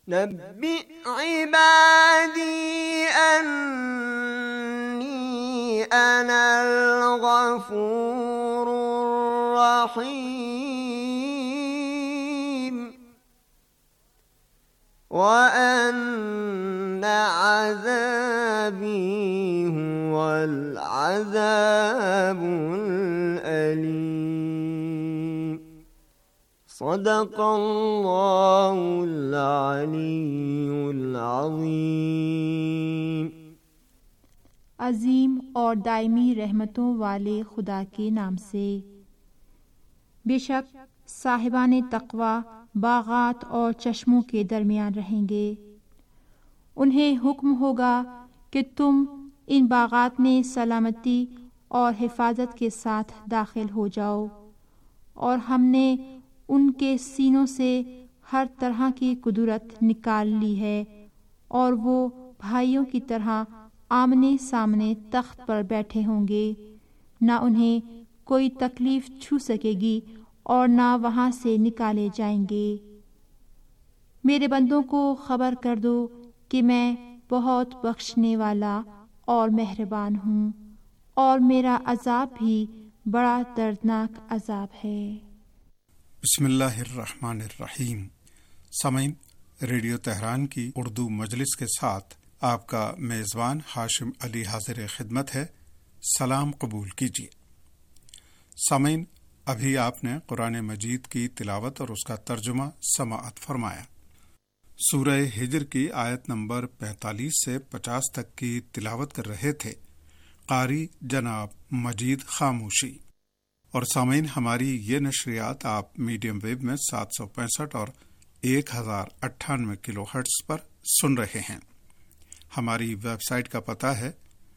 نبئ عبادي أني أنا الغفور الرحيم وأن عذابي هو العذاب الأليم صدق اللہ العلی العظیم۔ عظیم اور دائمی رحمتوں والے خدا کے نام سے۔ بے شک صاحبان تقوی باغات اور چشموں کے درمیان رہیں گے۔ انہیں حکم ہوگا کہ تم ان باغات میں سلامتی اور حفاظت کے ساتھ داخل ہو جاؤ، اور ہم نے ان کے سینوں سے ہر طرح کی قدرت نکال لی ہے، اور وہ بھائیوں کی طرح آمنے سامنے تخت پر بیٹھے ہوں گے، نہ انہیں کوئی تکلیف چھو سکے گی اور نہ وہاں سے نکالے جائیں گے۔ میرے بندوں کو خبر کر دو کہ میں بہت بخشنے والا اور مہربان ہوں، اور میرا عذاب بھی بڑا دردناک عذاب ہے۔ بسم اللہ الرحمن الرحیم۔ سامعین، ریڈیو تہران کی اردو مجلس کے ساتھ آپ کا میزبان ہاشم علی حاضر خدمت ہے۔ سلام قبول کیجیے۔ سامعین، ابھی آپ نے قرآن مجید کی تلاوت اور اس کا ترجمہ سماعت فرمایا۔ سورہ ہجر کی آیت نمبر 45 سے 50 تک کی تلاوت کر رہے تھے قاری جناب مجید خاموشی۔ اور سامعین، ہماری یہ نشریات آپ میڈیم ویو میں 765 اور 1098 کلو ہرٹز پر سن رہے ہیں۔ ہماری ویب سائٹ کا پتہ ہے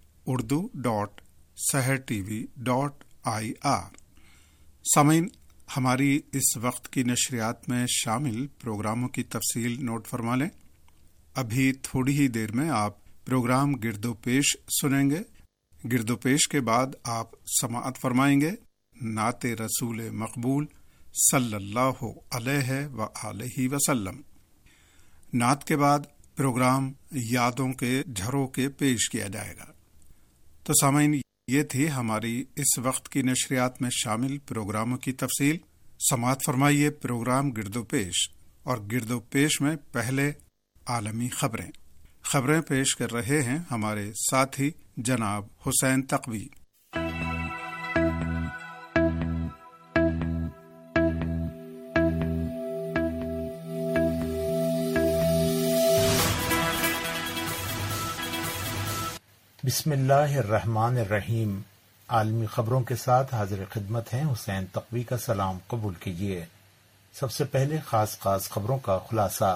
urdu.sehertv.ir۔ سامعین، ہماری اس وقت کی نشریات میں شامل پروگراموں کی تفصیل نوٹ فرما لیں۔ ابھی تھوڑی ہی دیر میں آپ پروگرام گرد و پیش سنیں گے۔ گرد و پیش کے بعد آپ سماعت فرمائیں گے نعت رسول مقبول صلی اللہ علیہ وآلہ وسلم۔ نعت کے بعد پروگرام یادوں کے جھروکے پیش کیا جائے گا۔ تو سامعین، یہ تھی ہماری اس وقت کی نشریات میں شامل پروگراموں کی تفصیل۔ سماعت فرمائیے پروگرام گرد و پیش، اور گرد و پیش میں پہلے عالمی خبریں پیش کر رہے ہیں ہمارے ساتھی جناب حسین تقوی۔ بسم اللہ الرحمن الرحیم۔ عالمی خبروں کے ساتھ حاضر خدمت ہیں حسین تقوی کا سلام قبول کیجیے۔ سب سے پہلے خاص خبروں کا خلاصہ۔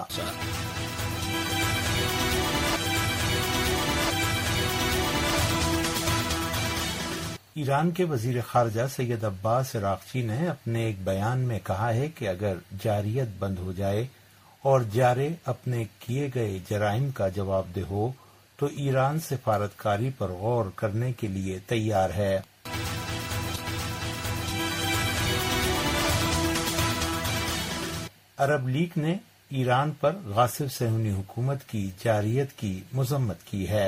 ایران کے وزیر خارجہ سید عباس عراقچی نے اپنے ایک بیان میں کہا ہے کہ اگر جارحیت بند ہو جائے اور جارے اپنے کیے گئے جرائم کا جواب دہ ہو تو ایران سفارتکاری پر غور کرنے کے لیے تیار ہے۔ عرب لیگ نے ایران پر غاصب صہیونی حکومت کی جارحیت کی مذمت کی ہے۔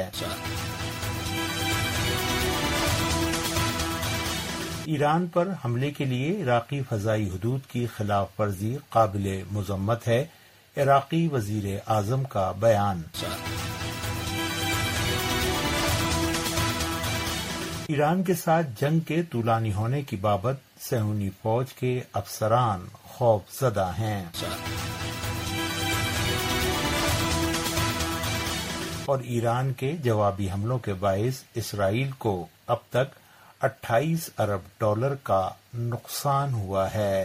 ایران پر حملے کے لیے عراقی فضائی حدود کی خلاف ورزی قابل مذمت ہے، عراقی وزیر اعظم کا بیان۔ ایران کے ساتھ جنگ کے طولانی ہونے کی بابت صہیونی فوج کے افسران خوف زدہ ہیں، اور ایران کے جوابی حملوں کے باعث اسرائیل کو اب تک $28 ارب کا نقصان ہوا ہے۔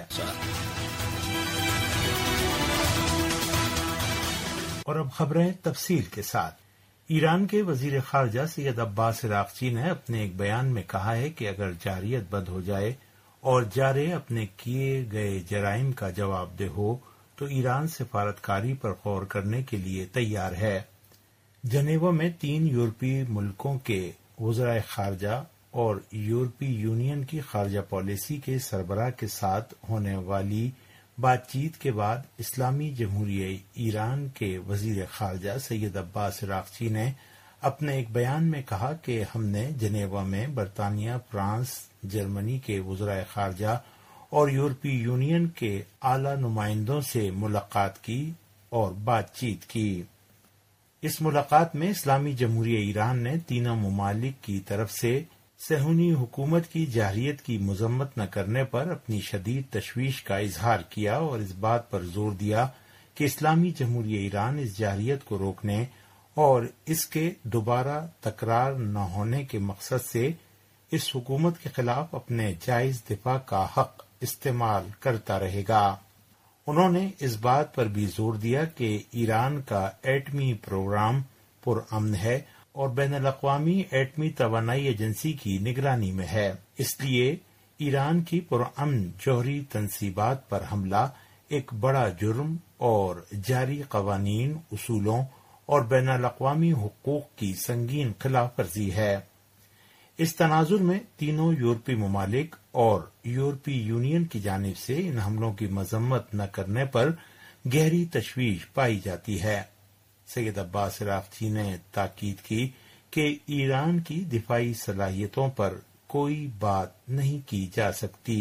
اور اب خبریں تفصیل کے ساتھ۔ ایران کے وزیر خارجہ سید عباس عراقچی نے اپنے ایک بیان میں کہا ہے کہ اگر جارحیت بند ہو جائے اور جارے اپنے کیے گئے جرائم کا جواب دہ ہو تو ایران سفارتکاری پر غور کرنے کے لیے تیار ہے۔ جنیوا میں 3 یورپی ملکوں کے وزرائے خارجہ اور یورپی یونین کی خارجہ پالیسی کے سربراہ کے ساتھ ہونے والی بات چیت کے بعد اسلامی جمہوریہ ایران کے وزیر خارجہ سید عباس عراقچی نے اپنے ایک بیان میں کہا کہ ہم نے جنیوا میں برطانیہ، فرانس، جرمنی کے وزرائے خارجہ اور یورپی یونین کے اعلی نمائندوں سے ملاقات کی اور بات چیت کی۔ اس ملاقات میں اسلامی جمہوریہ ایران نے تینوں ممالک کی طرف سے صہیونی حکومت کی جارحیت کی مذمت نہ کرنے پر اپنی شدید تشویش کا اظہار کیا اور اس بات پر زور دیا کہ اسلامی جمہوریہ ایران اس جارحیت کو روکنے اور اس کے دوبارہ تکرار نہ ہونے کے مقصد سے اس حکومت کے خلاف اپنے جائز دفاع کا حق استعمال کرتا رہے گا۔ انہوں نے اس بات پر بھی زور دیا کہ ایران کا ایٹمی پروگرام پرامن ہے اور بین الاقوامی ایٹمی توانائی ایجنسی کی نگرانی میں ہے، اس لیے ایران کی پرامن جوہری تنصیبات پر حملہ ایک بڑا جرم اور جاری قوانین، اصولوں اور بین الاقوامی حقوق کی سنگین خلاف ورزی ہے۔ اس تناظر میں تینوں یورپی ممالک اور یورپی یونین کی جانب سے ان حملوں کی مذمت نہ کرنے پر گہری تشویش پائی جاتی ہے۔ سید عباس عراقچی نے تاکید کی کہ ایران کی دفاعی صلاحیتوں پر کوئی بات نہیں کی جا سکتی۔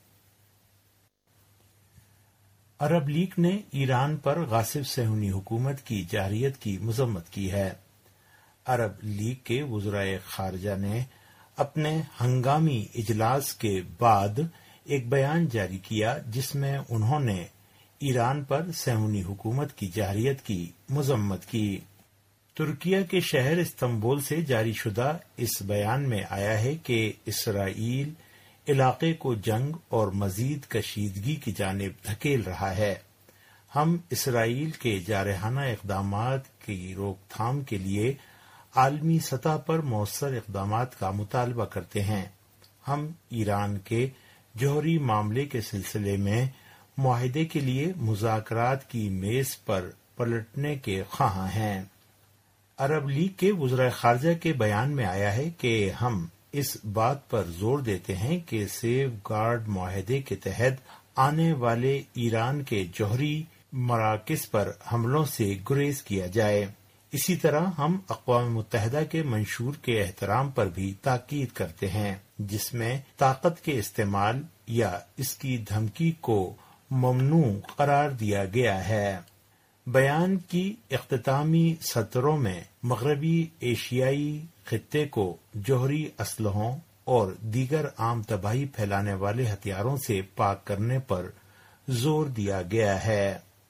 عرب لیگ نے ایران پر غاصب صہیونی حکومت کی جارحیت کی مذمت کی ہے۔ عرب لیگ کے وزرائے خارجہ نے اپنے ہنگامی اجلاس کے بعد ایک بیان جاری کیا جس میں انہوں نے ایران پر صہیونی حکومت کی جارحیت کی مذمت کی۔ ترکیہ کے شہر استنبول سے جاری شدہ اس بیان میں آیا ہے کہ اسرائیل علاقے کو جنگ اور مزید کشیدگی کی جانب دھکیل رہا ہے۔ ہم اسرائیل کے جارحانہ اقدامات کی روک تھام کے لیے عالمی سطح پر مؤثر اقدامات کا مطالبہ کرتے ہیں۔ ہم ایران کے جوہری معاملے کے سلسلے میں معاہدے کے لیے مذاکرات کی میز پر پلٹنے کے خواہاں ہیں۔ عرب لیگ کے وزرائے خارجہ کے بیان میں آیا ہے کہ ہم اس بات پر زور دیتے ہیں کہ سیف گارڈ معاہدے کے تحت آنے والے ایران کے جوہری مراکز پر حملوں سے گریز کیا جائے۔ اسی طرح ہم اقوام متحدہ کے منشور کے احترام پر بھی تاکید کرتے ہیں جس میں طاقت کے استعمال یا اس کی دھمکی کو ممنوع قرار دیا گیا ہے۔ بیان کی اختتامی سطروں میں مغربی ایشیائی خطے کو جوہری اسلحوں اور دیگر عام تباہی پھیلانے والے ہتھیاروں سے پاک کرنے پر زور دیا گیا ہے۔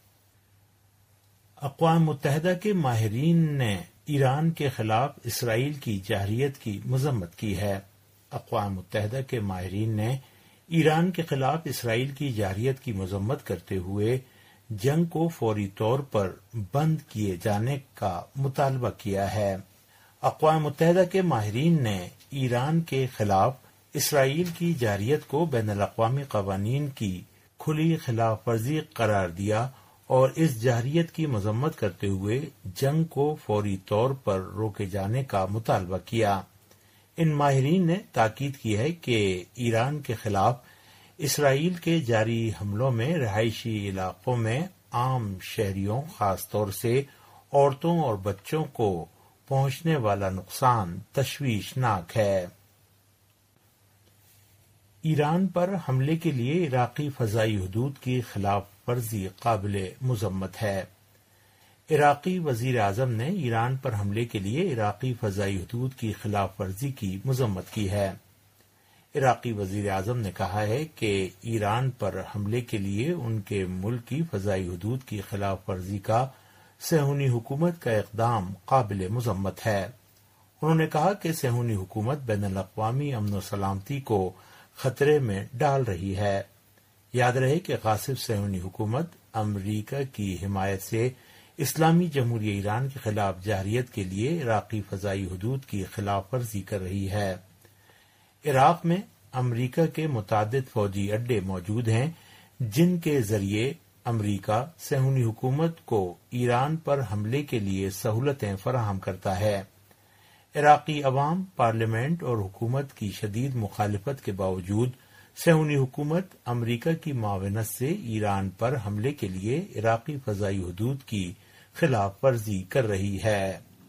اقوام متحدہ کے ماہرین نے ایران کے خلاف اسرائیل کی جارحیت کی مذمت کی ہے۔ اقوام متحدہ کے ماہرین نے ایران کے خلاف اسرائیل کی جارحیت کی مذمت کرتے ہوئے جنگ کو فوری طور پر بند کیے جانے کا مطالبہ کیا ہے۔ اقوام متحدہ کے ماہرین نے ایران کے خلاف اسرائیل کی جارحیت کو بین الاقوامی قوانین کی کھلی خلاف ورزی قرار دیا اور اس جارحیت کی مذمت کرتے ہوئے جنگ کو فوری طور پر روکے جانے کا مطالبہ کیا۔ ان ماہرین نے تاکید کی ہے کہ ایران کے خلاف اسرائیل کے جاری حملوں میں رہائشی علاقوں میں عام شہریوں خاص طور سے عورتوں اور بچوں کو پہنچنے والا نقصان تشویشناک ہے۔ ایران پر حملے کے لیے عراقی فضائی حدود کی خلاف ورزی قابل مذمت ہے۔ عراقی وزیر اعظم نے ایران پر حملے کے لیے عراقی فضائی حدود کی خلاف ورزی کی مذمت کی ہے۔ عراقی وزیر اعظم نے کہا ہے کہ ایران پر حملے کے لیے ان کے ملک کی فضائی حدود کی خلاف ورزی کا صہیونی حکومت کا اقدام قابل مذمت ہے۔ انہوں نے کہا کہ صہیونی حکومت بین الاقوامی امن و سلامتی کو خطرے میں ڈال رہی ہے۔ یاد رہے کہ غاصب صہیونی حکومت امریکہ کی حمایت سے اسلامی جمہوریہ ایران کے خلاف جارحیت کے لیے عراقی فضائی حدود کی خلاف ورزی کر رہی ہے۔ عراق میں امریکہ کے متعدد فوجی اڈے موجود ہیں جن کے ذریعے امریکہ صہیونی حکومت کو ایران پر حملے کے لیے سہولتیں فراہم کرتا ہے۔ عراقی عوام، پارلیمنٹ اور حکومت کی شدید مخالفت کے باوجود صہیونی حکومت امریکہ کی معاونت سے ایران پر حملے کے لیے عراقی فضائی حدود کی خلاف ورزی کر رہی ہے۔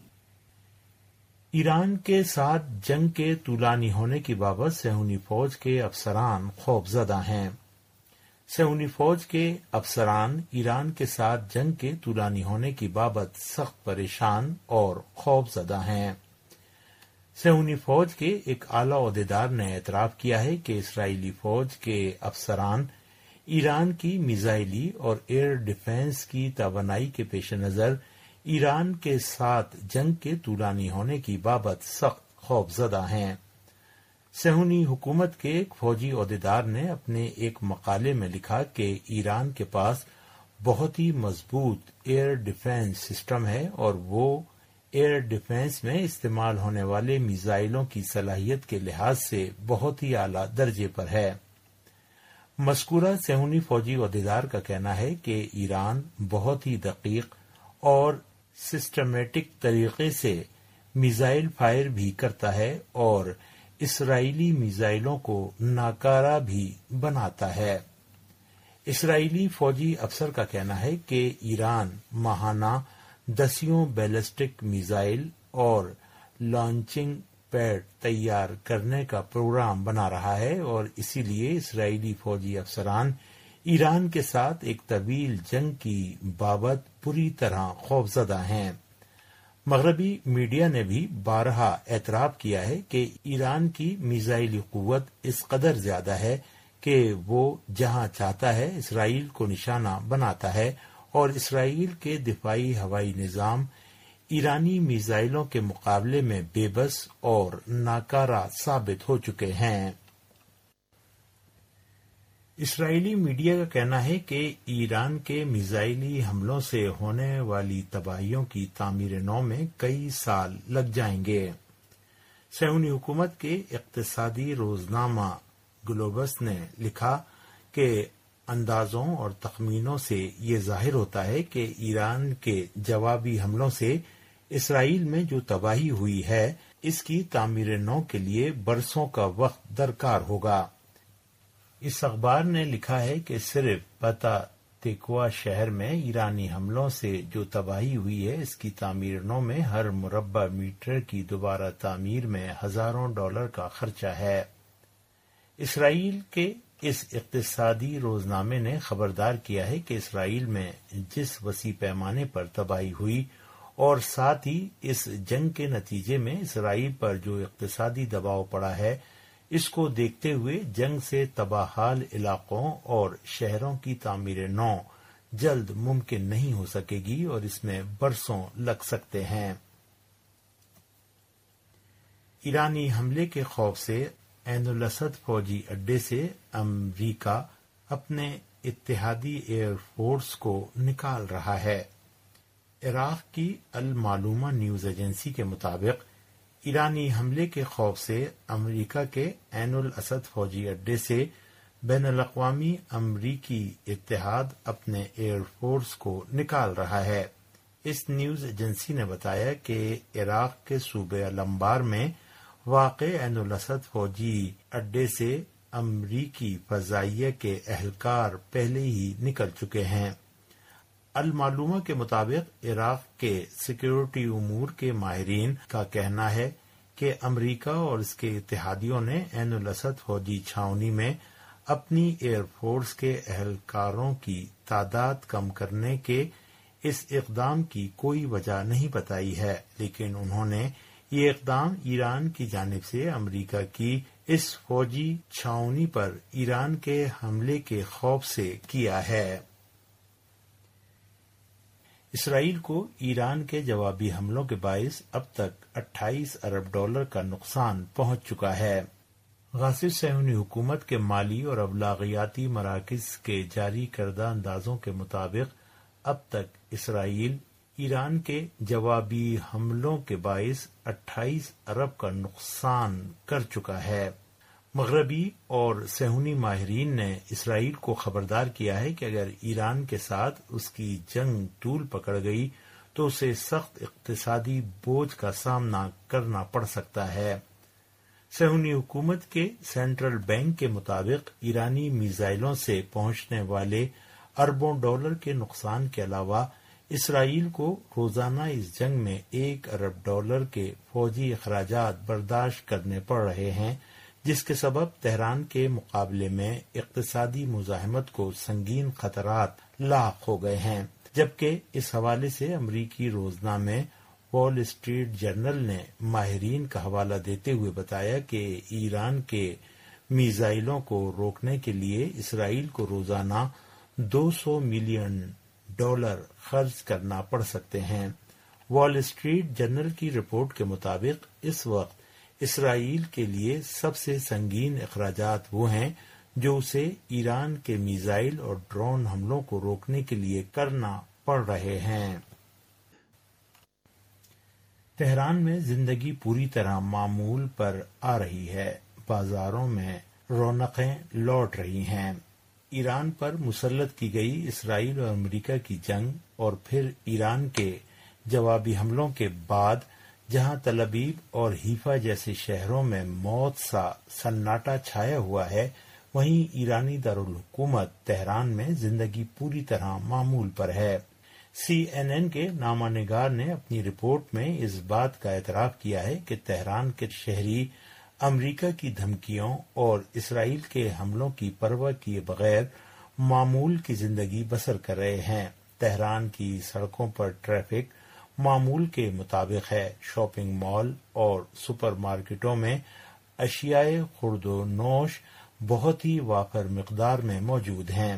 ایران کے ساتھ جنگ کے طولانی ہونے کی بابت صہیونی فوج کے افسران خوفزدہ ہیں۔ صہیونی فوج کے افسران ایران کے ساتھ جنگ کے طولانی ہونے کی بابت سخت پریشان اور خوفزدہ ہیں۔ صہیونی فوج کے ایک اعلی عہدیدار نے اعتراف کیا ہے کہ اسرائیلی فوج کے افسران ایران کی میزائلی اور ایئر ڈیفنس کی توانائی کے پیش نظر ایران کے ساتھ جنگ کے طولانی ہونے کی بابت سخت خوفزدہ ہیں۔ صہیونی حکومت کے ایک فوجی عہدیدار نے اپنے ایک مقالے میں لکھا کہ ایران کے پاس بہت ہی مضبوط ایئر ڈیفنس سسٹم ہے اور وہ ایئر ڈیفنس میں استعمال ہونے والے میزائلوں کی صلاحیت کے لحاظ سے بہت ہی اعلیٰ درجے پر ہے۔ مذکورہ صہیونی فوجی عہدیدار کا کہنا ہے کہ ایران بہت ہی دقیق اور سسٹمیٹک طریقے سے میزائل فائر بھی کرتا ہے اور اسرائیلی میزائلوں کو ناکارہ بھی بناتا ہے۔ اسرائیلی فوجی افسر کا کہنا ہے کہ ایران ماہانہ 10 بیلسٹک میزائل اور لانچنگ پیڈ تیار کرنے کا پروگرام بنا رہا ہے اور اسی لیے اسرائیلی فوجی افسران ایران کے ساتھ ایک طویل جنگ کی بابت پوری طرح خوفزدہ ہیں۔ مغربی میڈیا نے بھی بارہا اعتراف کیا ہے کہ ایران کی میزائلی قوت اس قدر زیادہ ہے کہ وہ جہاں چاہتا ہے اسرائیل کو نشانہ بناتا ہے اور اسرائیل کے دفاعی ہوائی نظام ایرانی میزائلوں کے مقابلے میں بے بس اور ناکارہ ثابت ہو چکے ہیں۔ اسرائیلی میڈیا کا کہنا ہے کہ ایران کے میزائلی حملوں سے ہونے والی تباہیوں کی تعمیر نو میں کئی سال لگ جائیں گے۔ صہیونی حکومت کے اقتصادی روزنامہ گلوبس نے لکھا کہ اندازوں اور تخمینوں سے یہ ظاہر ہوتا ہے کہ ایران کے جوابی حملوں سے اسرائیل میں جو تباہی ہوئی ہے اس کی تعمیر نو کے لیے برسوں کا وقت درکار ہوگا۔ اس اخبار نے لکھا ہے کہ صرف پتا تکوا شہر میں ایرانی حملوں سے جو تباہی ہوئی ہے اس کی تعمیر نو میں ہر مربع میٹر کی دوبارہ تعمیر میں ہزاروں ڈالر کا خرچہ ہے۔ اسرائیل کے اس اقتصادی روزنامے نے خبردار کیا ہے کہ اسرائیل میں جس وسیع پیمانے پر تباہی ہوئی اور ساتھ ہی اس جنگ کے نتیجے میں اسرائیل پر جو اقتصادی دباؤ پڑا ہے اس کو دیکھتے ہوئے جنگ سے تباہ حال علاقوں اور شہروں کی تعمیر نو جلد ممکن نہیں ہو سکے گی اور اس میں برسوں لگ سکتے ہیں۔ ایرانی حملے کے خوف سے عین الاسد فوجی اڈے سے امریکہ اپنے اتحادی ایئر فورس کو نکال رہا ہے۔ عراق کی المعلومہ نیوز ایجنسی کے مطابق ایرانی حملے کے خوف سے امریکہ کے عین الاسد فوجی اڈے سے بین الاقوامی امریکی اتحاد اپنے ایئر فورس کو نکال رہا ہے۔ اس نیوز ایجنسی نے بتایا کہ عراق کے صوبے الانبار میں واقع عین الاسد فوجی اڈے سے امریکی فضائیہ کے اہلکار پہلے ہی نکل چکے ہیں۔ المعلومہ کے مطابق عراق کے سیکیورٹی امور کے ماہرین کا کہنا ہے کہ امریکہ اور اس کے اتحادیوں نے عین الاسد فوجی چھاؤنی میں اپنی ایئر فورس کے اہلکاروں کی تعداد کم کرنے کے اس اقدام کی کوئی وجہ نہیں بتائی ہے، لیکن انہوں نے یہ اقدام ایران کی جانب سے امریکہ کی اس فوجی چھاؤنی پر ایران کے حملے کے خوف سے کیا ہے۔ اسرائیل کو ایران کے جوابی حملوں کے باعث اب تک 28 ارب ڈالر کا نقصان پہنچ چکا ہے۔ غاصب صہیونی حکومت کے مالی اور ابلاغیاتی مراکز کے جاری کردہ اندازوں کے مطابق اب تک اسرائیل ایران کے جوابی حملوں کے باعث 28 ارب کا نقصان کر چکا ہے۔ مغربی اور صہیونی ماہرین نے اسرائیل کو خبردار کیا ہے کہ اگر ایران کے ساتھ اس کی جنگ طول پکڑ گئی تو اسے سخت اقتصادی بوجھ کا سامنا کرنا پڑ سکتا ہے۔ صہیونی حکومت کے سینٹرل بینک کے مطابق ایرانی میزائلوں سے پہنچنے والے اربوں ڈالر کے نقصان کے علاوہ اسرائیل کو روزانہ اس جنگ میں $1 ارب کے فوجی اخراجات برداشت کرنے پڑ رہے ہیں، جس کے سبب تہران کے مقابلے میں اقتصادی مزاحمت کو سنگین خطرات لاحق ہو گئے ہیں، جبکہ اس حوالے سے امریکی روزنامے وال اسٹریٹ جرنل نے ماہرین کا حوالہ دیتے ہوئے بتایا کہ ایران کے میزائلوں کو روکنے کے لیے اسرائیل کو روزانہ $200 ملین خرچ کرنا پڑ سکتے ہیں۔ وال اسٹریٹ جرنل کی رپورٹ کے مطابق اس وقت اسرائیل کے لیے سب سے سنگین اخراجات وہ ہیں جو اسے ایران کے میزائل اور ڈرون حملوں کو روکنے کے لیے کرنا پڑ رہے ہیں۔ تہران میں زندگی پوری طرح معمول پر آ رہی ہے، بازاروں میں رونقیں لوٹ رہی ہیں۔ ایران پر مسلط کی گئی اسرائیل اور امریکہ کی جنگ اور پھر ایران کے جوابی حملوں کے بعد جہاں تل ابیب اور حیفا جیسے شہروں میں موت سا سناٹا چھایا ہوا ہے، وہیں ایرانی دارالحکومت تہران میں زندگی پوری طرح معمول پر ہے۔ CNN کے نامہ نگار نے اپنی رپورٹ میں اس بات کا اعتراف کیا ہے کہ تہران کے شہری امریکہ کی دھمکیوں اور اسرائیل کے حملوں کی پرواہ کیے بغیر معمول کی زندگی بسر کر رہے ہیں۔ تہران کی سڑکوں پر ٹریفک معمول کے مطابق ہے، شاپنگ مال اور سپر مارکیٹوں میں اشیاء خورد و نوش بہت ہی وافر مقدار میں موجود ہیں۔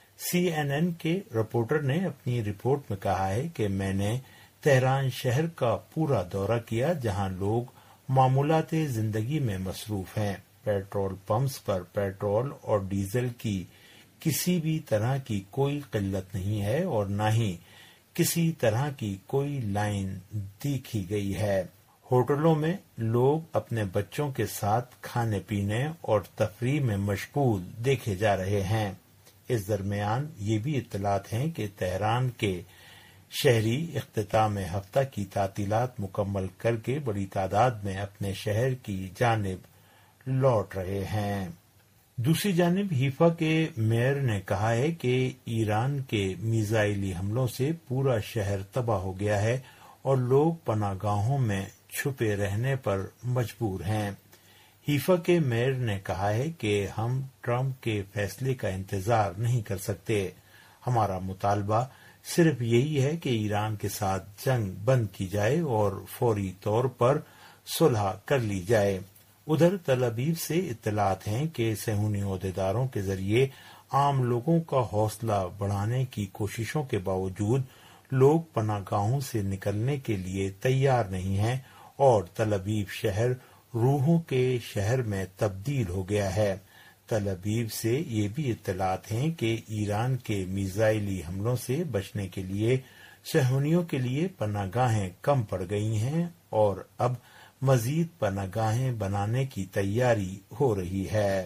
CNN کے رپورٹر نے اپنی رپورٹ میں کہا ہے کہ میں نے تہران شہر کا پورا دورہ کیا جہاں لوگ معمولات زندگی میں مصروف ہیں۔ پیٹرول پمپس پر پیٹرول اور ڈیزل کی کسی بھی طرح کی کوئی قلت نہیں ہے اور نہ ہی کسی طرح کی کوئی لائن دیکھی گئی ہے۔ ہوٹلوں میں لوگ اپنے بچوں کے ساتھ کھانے پینے اور تفریح میں مشغول دیکھے جا رہے ہیں۔ اس درمیان یہ بھی اطلاعات ہیں کہ تہران کے شہری اختتام ہفتہ کی تعطیلات مکمل کر کے بڑی تعداد میں اپنے شہر کی جانب لوٹ رہے ہیں۔ دوسری جانب حیفا کے میئر نے کہا ہے کہ ایران کے میزائلی حملوں سے پورا شہر تباہ ہو گیا ہے اور لوگ پناہ گاہوں میں چھپے رہنے پر مجبور ہیں۔ حیفا کے میئر نے کہا ہے کہ ہم ٹرمپ کے فیصلے کا انتظار نہیں کر سکتے، ہمارا مطالبہ صرف یہی ہے کہ ایران کے ساتھ جنگ بند کی جائے اور فوری طور پر صلح کر لی جائے۔ ادھر تل ابیب سے اطلاعات ہیں کہ صہیونی عہدیداروں کے ذریعے عام لوگوں کا حوصلہ بڑھانے کی کوششوں کے باوجود لوگ پناہ گاہوں سے نکلنے کے لیے تیار نہیں ہیں اور تل ابیب شہر روحوں کے شہر میں تبدیل ہو گیا ہے۔ تل ابیب سے یہ بھی اطلاعات ہیں کہ ایران کے میزائلی حملوں سے بچنے کے لیے صہیونیوں کے لیے پناہ گاہیں کم پڑ گئی ہیں اور اب مزید پناہ گاہیں بنانے کی تیاری ہو رہی ہے۔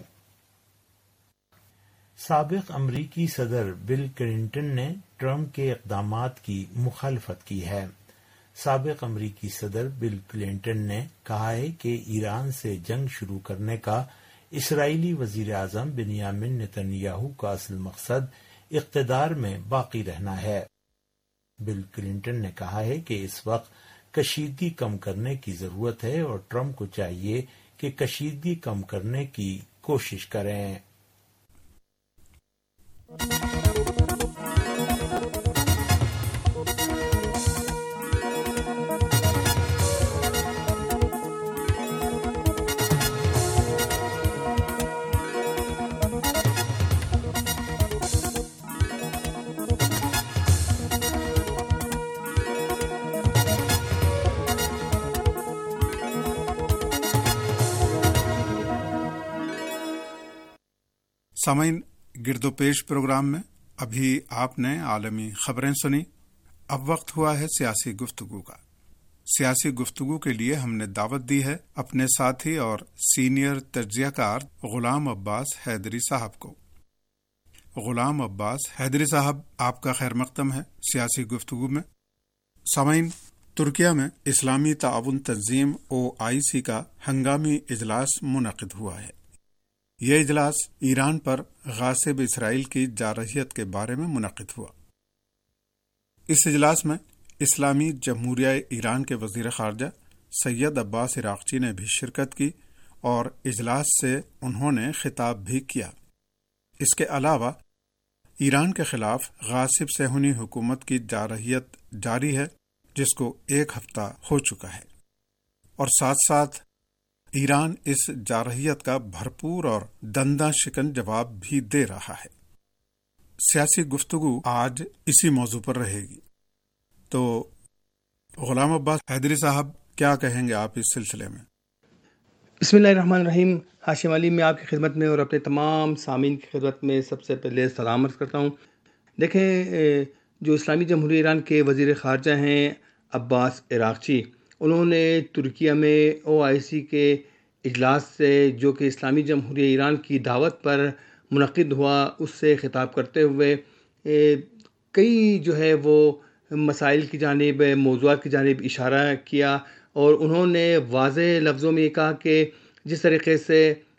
سابق امریکی صدر بل کلنٹن نے ٹرمپ کے اقدامات کی مخالفت کی ہے۔ سابق امریکی صدر بل کلنٹن نے کہا ہے کہ ایران سے جنگ شروع کرنے کا اسرائیلی وزیر اعظم بنیامن نتن یاہو کا اصل مقصد اقتدار میں باقی رہنا ہے۔ بل کلنٹن نے کہا ہے کہ اس وقت کشیدگی کم کرنے کی ضرورت ہے اور ٹرمپ کو چاہیے کہ کشیدگی کم کرنے کی کوشش کریں۔ سامعین، گرد و پیش پروگرام میں ابھی آپ نے عالمی خبریں سنی۔ اب وقت ہوا ہے سیاسی گفتگو کا۔ سیاسی گفتگو کے لیے ہم نے دعوت دی ہے اپنے ساتھی اور سینئر تجزیہ کار غلام عباس حیدری صاحب کو۔ غلام عباس حیدری صاحب، آپ کا خیر مقدم ہے سیاسی گفتگو میں۔ سامعین، ترکیہ میں اسلامی تعاون تنظیم OIC کا ہنگامی اجلاس منعقد ہوا ہے۔ یہ اجلاس ایران پر غاصب اسرائیل کی جارحیت کے بارے میں منعقد ہوا۔ اس اجلاس میں اسلامی جمہوریہ ایران کے وزیر خارجہ سید عباس عراقچی نے بھی شرکت کی اور اجلاس سے انہوں نے خطاب بھی کیا۔ اس کے علاوہ ایران کے خلاف غاصب صہیونی حکومت کی جارحیت جاری ہے، جس کو 1 ہفتہ ہو چکا ہے، اور ساتھ ساتھ ایران اس جارحیت کا بھرپور اور دنداں شکن جواب بھی دے رہا ہے۔ سیاسی گفتگو آج اسی موضوع پر رہے گی، تو غلام عباس حیدری صاحب کیا کہیں گے آپ اس سلسلے میں؟ بسم اللہ الرحمن الرحیم۔ ہاشم علی میں آپ کی خدمت میں اور اپنے تمام سامعین کی خدمت میں سب سے پہلے سلام عرض کرتا ہوں۔ دیکھیں، جو اسلامی جمہوریہ ایران کے وزیر خارجہ ہیں عباس عراقچی، انہوں نے ترکیہ میں OIC کے اجلاس سے، جو کہ اسلامی جمہوریہ ایران کی دعوت پر منعقد ہوا، اس سے خطاب کرتے ہوئے کئی جو ہے وہ مسائل کی جانب، موضوعات کی جانب اشارہ کیا، اور انہوں نے واضح لفظوں میں یہ کہا کہ جس طریقے سے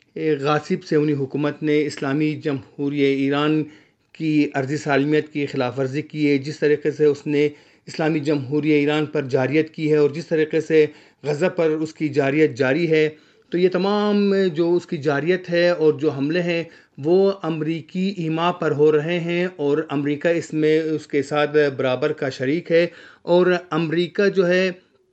غاصب صہیونی حکومت نے اسلامی جمہوریہ ایران کی عرضی سالمیت کی خلاف ورزی کی ہے، جس طریقے سے اس نے اسلامی جمہوریہ ایران پر جارحیت کی ہے، اور جس طریقے سے غزہ پر اس کی جارحیت جاری ہے، تو یہ تمام جو اس کی جارحیت ہے اور جو حملے ہیں وہ امریکی ایما پر ہو رہے ہیں، اور امریکہ اس میں اس کے ساتھ برابر کا شریک ہے، اور امریکہ جو ہے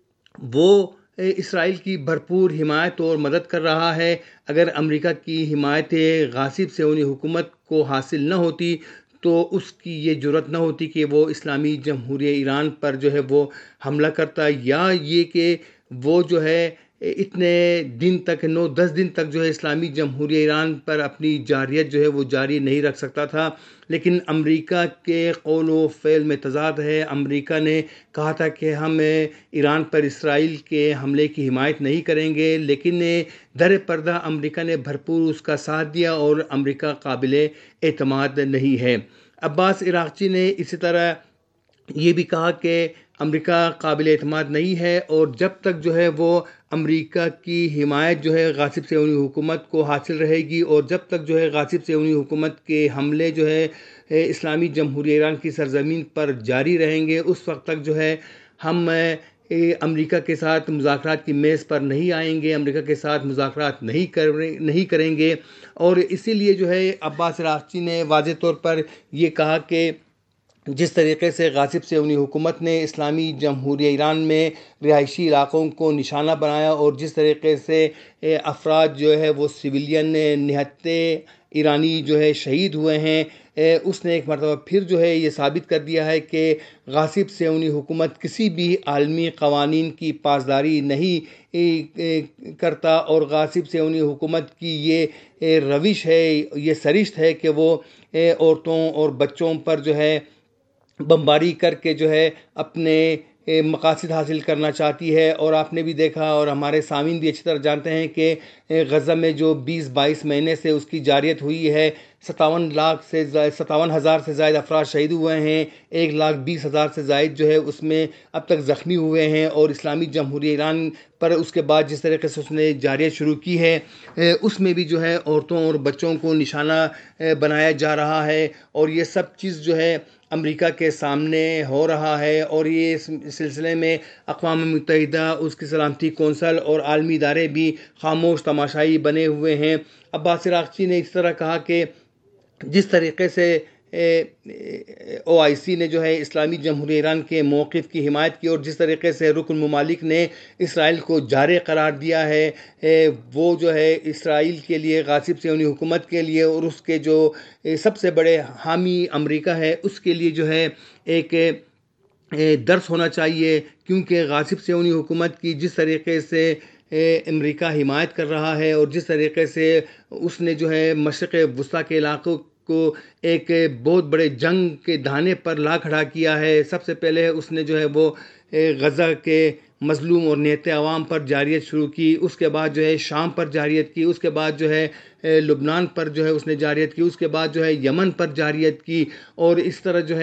وہ اسرائیل کی بھرپور حمایت اور مدد کر رہا ہے۔ اگر امریکہ کی حمایت غاصب صہیونی حکومت کو حاصل نہ ہوتی تو اس کی یہ جرأت نہ ہوتی کہ وہ اسلامی جمہوریہ ایران پر جو ہے وہ حملہ کرتا، یا یہ کہ وہ جو ہے اتنے دن تک 9-10 دن تک جو ہے اسلامی جمہوریہ ایران پر اپنی جارحیت جو ہے وہ جاری نہیں رکھ سکتا تھا۔ لیکن امریکہ کے قول و فعل میں تضاد ہے۔ امریکہ نے کہا تھا کہ ہم ایران پر اسرائیل کے حملے کی حمایت نہیں کریں گے، لیکن در پردہ امریکہ نے بھرپور اس کا ساتھ دیا، اور امریکہ قابل اعتماد نہیں ہے۔ عباس عراقچی نے اسی طرح یہ بھی کہا کہ امریکہ قابل اعتماد نہیں ہے، اور جب تک جو ہے وہ امریکہ کی حمایت جو ہے غاصب صہیونی حکومت کو حاصل رہے گی، اور جب تک جو ہے غاصب صہیونی حکومت کے حملے جو ہے اسلامی جمہوریہ ایران کی سرزمین پر جاری رہیں گے، اس وقت تک جو ہے ہم امریکہ کے ساتھ مذاکرات کی میز پر نہیں آئیں گے، امریکہ کے ساتھ مذاکرات نہیں کریں گے۔ اور اسی لیے جو ہے عباس عراقچی نے واضح طور پر یہ کہا کہ جس طریقے سے غاصب صہیونی حکومت نے اسلامی جمہوریہ ایران میں رہائشی علاقوں کو نشانہ بنایا، اور جس طریقے سے افراد جو ہے وہ سویلین نہتے ایرانی جو ہے شہید ہوئے ہیں، اس نے ایک مرتبہ پھر جو ہے یہ ثابت کر دیا ہے کہ غاصب صہیونی حکومت کسی بھی عالمی قوانین کی پاسداری نہیں کرتا، اور غاصب صہیونی حکومت کی یہ روش ہے، یہ سرشت ہے کہ وہ عورتوں اور بچوں پر جو ہے بمباری کر کے جو ہے اپنے مقاصد حاصل کرنا چاہتی ہے۔ اور آپ نے بھی دیکھا، اور ہمارے سامعین بھی اچھی طرح جانتے ہیں کہ غزہ میں جو 20-22 مہینے سے اس کی جارحیت ہوئی ہے، 57,000 سے زائد افراد شہید ہوئے ہیں، 1,20,000 سے زائد جو ہے اس میں اب تک زخمی ہوئے ہیں، اور اسلامی جمہوریہ ایران پر اس کے بعد جس طریقے سے اس نے جارحیت شروع کی ہے، اس میں بھی جو ہے عورتوں اور بچوں کو نشانہ بنایا جا رہا ہے، اور یہ سب چیز جو ہے امریکہ کے سامنے ہو رہا ہے، اور یہ اس سلسلے میں اقوام متحدہ، اس کی سلامتی کونسل اور عالمی ادارے بھی خاموش تماشائی بنے ہوئے ہیں۔ عباس عراقچی نے اس طرح کہا کہ جس طریقے سے OIC نے جو ہے اسلامی جمہوریہ ایران کے موقف کی حمایت کی، اور جس طریقے سے رکن ممالک نے اسرائیل کو جارح قرار دیا ہے، وہ جو ہے اسرائیل کے لیے، غاصب صہیونی حکومت کے لیے، اور اس کے جو سب سے بڑے حامی امریکہ ہے، اس کے لیے جو ہے ایک درس ہونا چاہیے، کیونکہ غاصب صہیونی حکومت کی جس طریقے سے امریکہ حمایت کر رہا ہے، اور جس طریقے سے اس نے جو ہے مشرق وسطیٰ کے علاقوں کو ایک بہت بڑے جنگ کے دہانے پر لا کھڑا کیا ہے۔ سب سے پہلے اس نے جو ہے وہ غزہ کے مظلوم اور نہتے عوام پر جارحیت شروع کی، اس کے بعد جو ہے شام پر جارحیت کی، اس کے بعد جو ہے لبنان پر جو ہے اس نے جارحیت کی، اس کے بعد جو ہے یمن پر جارحیت کی، اور اس طرح جو ہے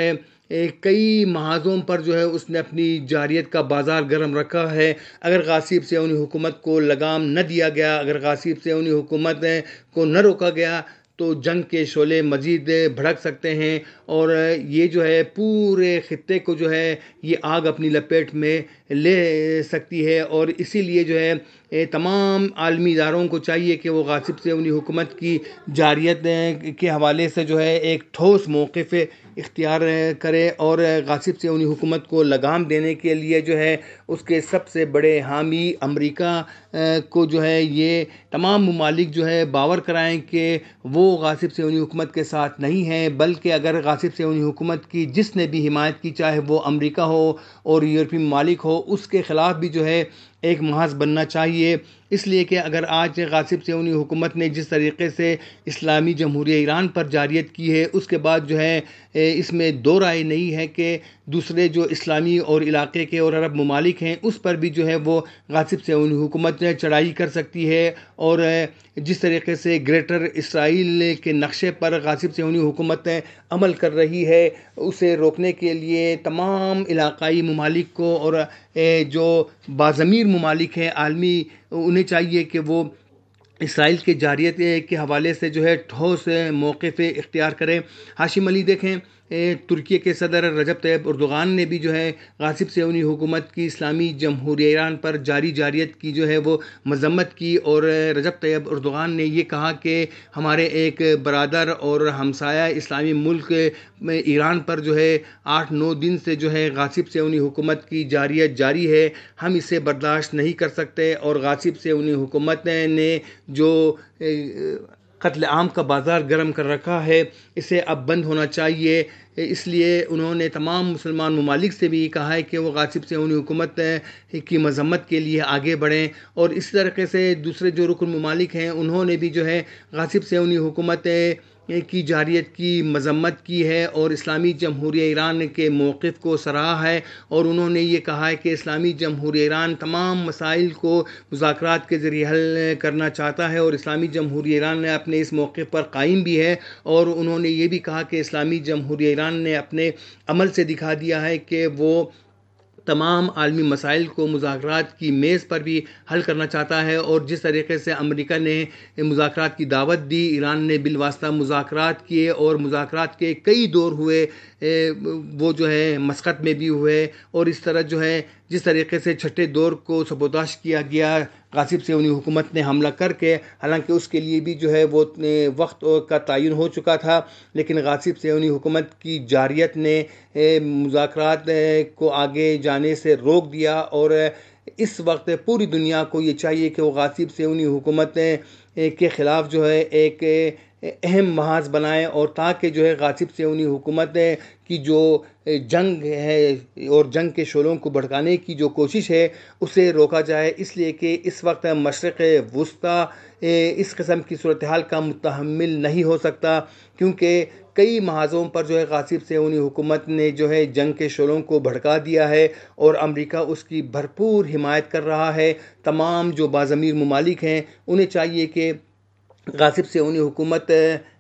کئی محاذوں پر جو ہے اس نے اپنی جارحیت کا بازار گرم رکھا ہے۔ اگر غاصب صہیونی حکومت کو لگام نہ دیا گیا، اگر غاصب صہیونی حکومت کو نہ روکا گیا تو جنگ کے شعلے مزید بھڑک سکتے ہیں، اور یہ جو ہے پورے خطے کو جو ہے یہ آگ اپنی لپیٹ میں لے سکتی ہے۔ اور اسی لیے جو ہے تمام عالمی اداروں کو چاہیے کہ وہ غاصب صہیونی حکومت کی جارحیت کے حوالے سے جو ہے ایک ٹھوس موقف اختیار کرے، اور غاصب صہیونی حکومت کو لگام دینے کے لیے جو ہے اس کے سب سے بڑے حامی امریکہ کو جو ہے یہ تمام ممالک جو ہے باور کرائیں کہ وہ غاصب صہیونی حکومت کے ساتھ نہیں ہیں، بلکہ اگر غاصب صہیونی حکومت کی جس نے بھی حمایت کی، چاہے وہ امریکہ ہو اور یورپی ممالک ہو، اس کے خلاف بھی جو ہے ایک محاذ بننا چاہیے۔ اس لیے کہ اگر آج غاصب صہیونی حکومت نے جس طریقے سے اسلامی جمہوریہ ایران پر جارحیت کی ہے، اس کے بعد جو ہے اس میں دو رائے نہیں ہے کہ دوسرے جو اسلامی اور علاقے کے اور عرب ممالک ہیں اس پر بھی جو ہے وہ غاصب صہیونی حکومت چڑھائی کر سکتی ہے، اور جس طریقے سے گریٹر اسرائیل کے نقشے پر غاصب صہیونی حکومت عمل کر رہی ہے، اسے روکنے کے لیے تمام علاقائی ممالک کو اور جو باضمیر ممالک ہیں عالمی، انہیں چاہیے کہ وہ اسرائیل کے جارحیت کے حوالے سے جو ہے ٹھوس موقف اختیار کرے۔ ہاشم علی دیکھیں، ترکی کے صدر رجب طیب اردوغان نے بھی جو ہے غاصب صہیونی حکومت کی اسلامی جمہوریہ ایران پر جاری جارحیت کی جو ہے وہ مذمت کی، اور رجب طیب اردوغان نے یہ کہا کہ ہمارے ایک برادر اور ہمسایہ اسلامی ملک ایران پر جو ہے 8-9 دن سے جو ہے غاصب صہیونی حکومت کی جارحیت جاری ہے، ہم اسے برداشت نہیں کر سکتے، اور غاصب صہیونی حکومت نے جو قتل عام کا بازار گرم کر رکھا ہے اسے اب بند ہونا چاہیے۔ اس لیے انہوں نے تمام مسلمان ممالک سے بھی کہا ہے کہ وہ غاصب صہیونی حکومت کی مذمت کے لیے آگے بڑھیں، اور اسی طریقے سے دوسرے جو رکن ممالک ہیں انہوں نے بھی جو ہے غاصب صہیونی حکومت کی جارحیت کی مذمت کی ہے اور اسلامی جمہوریہ ایران کے موقف کو سراہا ہے، اور انہوں نے یہ کہا ہے کہ اسلامی جمہوریہ ایران تمام مسائل کو مذاکرات کے ذریعے حل کرنا چاہتا ہے، اور اسلامی جمہوریہ ایران نے اپنے اس موقف پر قائم بھی ہے، اور انہوں نے یہ بھی کہا کہ اسلامی جمہوریہ ایران نے اپنے عمل سے دکھا دیا ہے کہ وہ تمام عالمی مسائل کو مذاکرات کی میز پر بھی حل کرنا چاہتا ہے، اور جس طریقے سے امریکہ نے مذاکرات کی دعوت دی، ایران نے بالواسطہ مذاکرات کیے، اور مذاکرات کے کئی دور ہوئے، وہ جو ہے مسقط میں بھی ہوئے، اور اس طرح جو ہے جس طریقے سے چھٹے دور کو سبوداش کیا گیا غاصب صہیونی حکومت نے حملہ کر کے، حالانکہ اس کے لیے بھی جو ہے وہ وقت کا تعین ہو چکا تھا، لیکن غاصب صہیونی حکومت کی جارحیت نے مذاکرات کو آگے جانے سے روک دیا، اور اس وقت پوری دنیا کو یہ چاہیے کہ وہ غاصب صہیونی حکومت کے خلاف جو ہے ایک اہم محاذ بنائیں، اور تاکہ جو ہے غاصب صہیونی حکومت کی جو جنگ ہے اور جنگ کے شعلوں کو بھڑکانے کی جو کوشش ہے اسے روکا جائے، اس لیے کہ اس وقت مشرق وسطیٰ اس قسم کی صورتحال کا متحمل نہیں ہو سکتا، کیونکہ کئی محاذوں پر جو ہے غاصب صہیونی حکومت نے جو ہے جنگ کے شعلوں کو بھڑکا دیا ہے، اور امریکہ اس کی بھرپور حمایت کر رہا ہے۔ تمام جو باضمیر ممالک ہیں انہیں چاہیے کہ غاصب صہیونی حکومت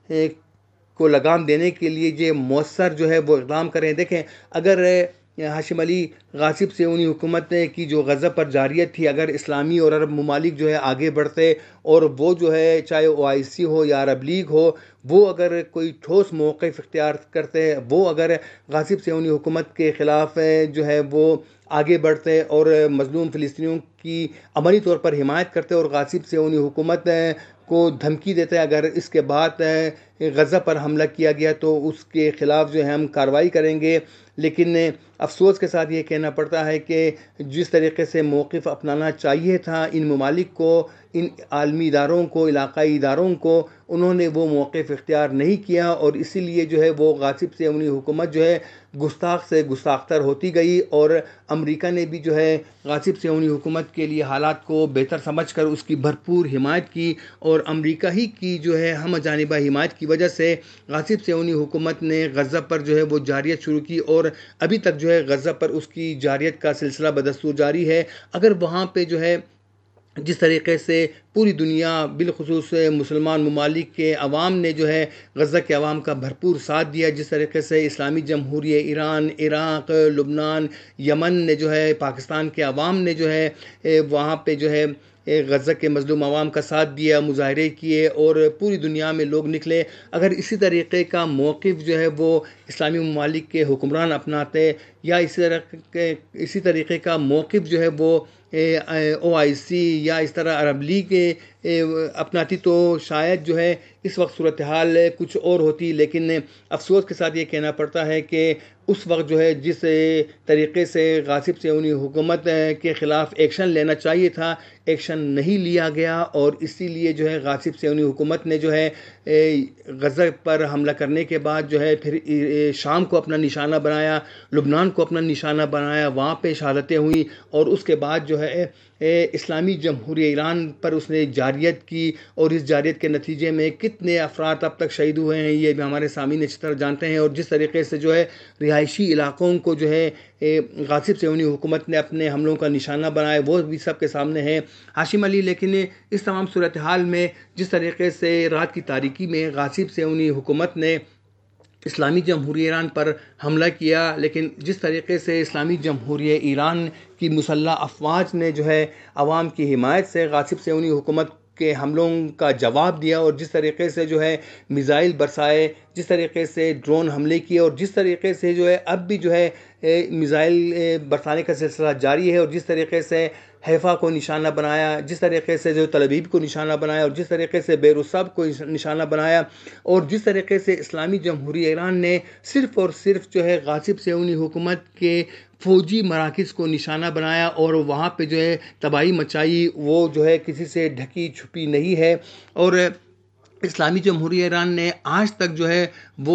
کو لگام دینے کے لیے یہ مؤثر جو ہے وہ اقدام کریں۔ دیکھیں، اگر ہاشم علی غاصب صہیونی حکومت کی جو غزہ پر جارحیت تھی، اگر اسلامی اور عرب ممالک جو ہے آگے بڑھتے، اور وہ جو ہے چاہے OIC ہو یا عرب لیگ ہو، وہ اگر کوئی ٹھوس موقف اختیار کرتے، وہ اگر غاصب صہیونی حکومت کے خلاف جو ہے وہ آگے بڑھتے اور مظلوم فلسطینیوں کی عملی طور پر حمایت کرتے، اور غاصب صہیونی حکومت کو دھمکی دیتے اگر اس کے بعد غزہ پر حملہ کیا گیا تو اس کے خلاف جو ہے ہم کارروائی کریں گے، لیکن افسوس کے ساتھ یہ کہنا پڑتا ہے کہ جس طریقے سے موقف اپنانا چاہیے تھا ان ممالک کو، ان عالمی اداروں کو، علاقائی اداروں کو، انہوں نے وہ موقف اختیار نہیں کیا، اور اسی لیے جو ہے وہ غاصب صہیونی حکومت جو ہے گستاخ سے گستاختر ہوتی گئی، اور امریکہ نے بھی جو ہے غاصب صہیونی حکومت کے لیے حالات کو بہتر سمجھ کر اس کی بھرپور حمایت کی، اور امریکہ ہی کی جو ہے ہم جانبہ حمایت کی وجہ سے غاصب صہیونی حکومت نے غزہ پر جو ہے وہ جارحیت شروع کی، اور ابھی تک جو ہے غزہ پر اس کی جارحیت کا سلسلہ بدستور جاری ہے۔ اگر وہاں پہ جو ہے جس طریقے سے پوری دنیا بالخصوص مسلمان ممالک کے عوام نے جو ہے غزہ کے عوام کا بھرپور ساتھ دیا، جس طریقے سے اسلامی جمہوریہ ایران، عراق، لبنان، یمن نے جو ہے، پاکستان کے عوام نے جو ہے وہاں پہ جو ہے غزہ کے مظلوم عوام کا ساتھ دیا، مظاہرے کیے اور پوری دنیا میں لوگ نکلے. اگر اسی طریقے کا موقف جو ہے وہ اسلامی ممالک کے حکمران اپناتے، یا اسی طریقے کا موقف جو ہے وہ OIC یا اس طرح عرب لیگ اپناتی، تو شاید جو ہے اس وقت صورتحال کچھ اور ہوتی. لیکن افسوس کے ساتھ یہ کہنا پڑتا ہے کہ اس وقت جو ہے جس طریقے سے غاصب صہیونی حکومت کے خلاف ایکشن لینا چاہیے تھا، ایکشن نہیں لیا گیا، اور اسی لیے جو ہے غاصب صہیونی حکومت نے جو ہے غزہ پر حملہ کرنے کے بعد جو ہے پھر شام کو اپنا نشانہ بنایا، لبنان کو اپنا نشانہ بنایا، وہاں پہ شہادتیں ہوئیں، اور اس کے بعد جو ہے اسلامی جمہوریہ ایران پر اس نے جارحیت کی، اور اس جارحیت کے نتیجے میں کتنے افراد اب تک شہید ہوئے ہیں یہ بھی ہمارے سامعین اچھی طرح جانتے ہیں. اور جس طریقے سے جو ہے رہائشی علاقوں کو جو ہے غاصب صہیونی حکومت نے اپنے حملوں کا نشانہ بنایا، وہ بھی سب کے سامنے ہے ہاشم علی. لیکن اس تمام صورتحال میں جس طریقے سے رات کی تاریکی میں غاصب صہیونی حکومت نے اسلامی جمہوریہ ایران پر حملہ کیا، لیکن جس طریقے سے اسلامی جمہوریہ ایران کی مسلح افواج نے جو ہے عوام کی حمایت سے غاصب صہیونی حکومت کے حملوں کا جواب دیا، اور جس طریقے سے جو ہے میزائل برسائے، جس طریقے سے ڈرون حملے کیے، اور جس طریقے سے جو ہے اب بھی جو ہے میزائل برسانے کا سلسلہ جاری ہے، اور جس طریقے سے حیفا کو نشانہ بنایا، جس طریقے سے جو تل ابیب کو نشانہ بنایا، اور جس طریقے سے بیروسب کو نشانہ بنایا، اور جس طریقے سے اسلامی جمہوریہ ایران نے صرف اور صرف جو ہے غاصب صہیونی حکومت کے فوجی مراکز کو نشانہ بنایا اور وہاں پہ جو ہے تباہی مچائی، وہ جو ہے کسی سے ڈھکی چھپی نہیں ہے. اور اسلامی جمہوریہ ایران نے آج تک جو ہے وہ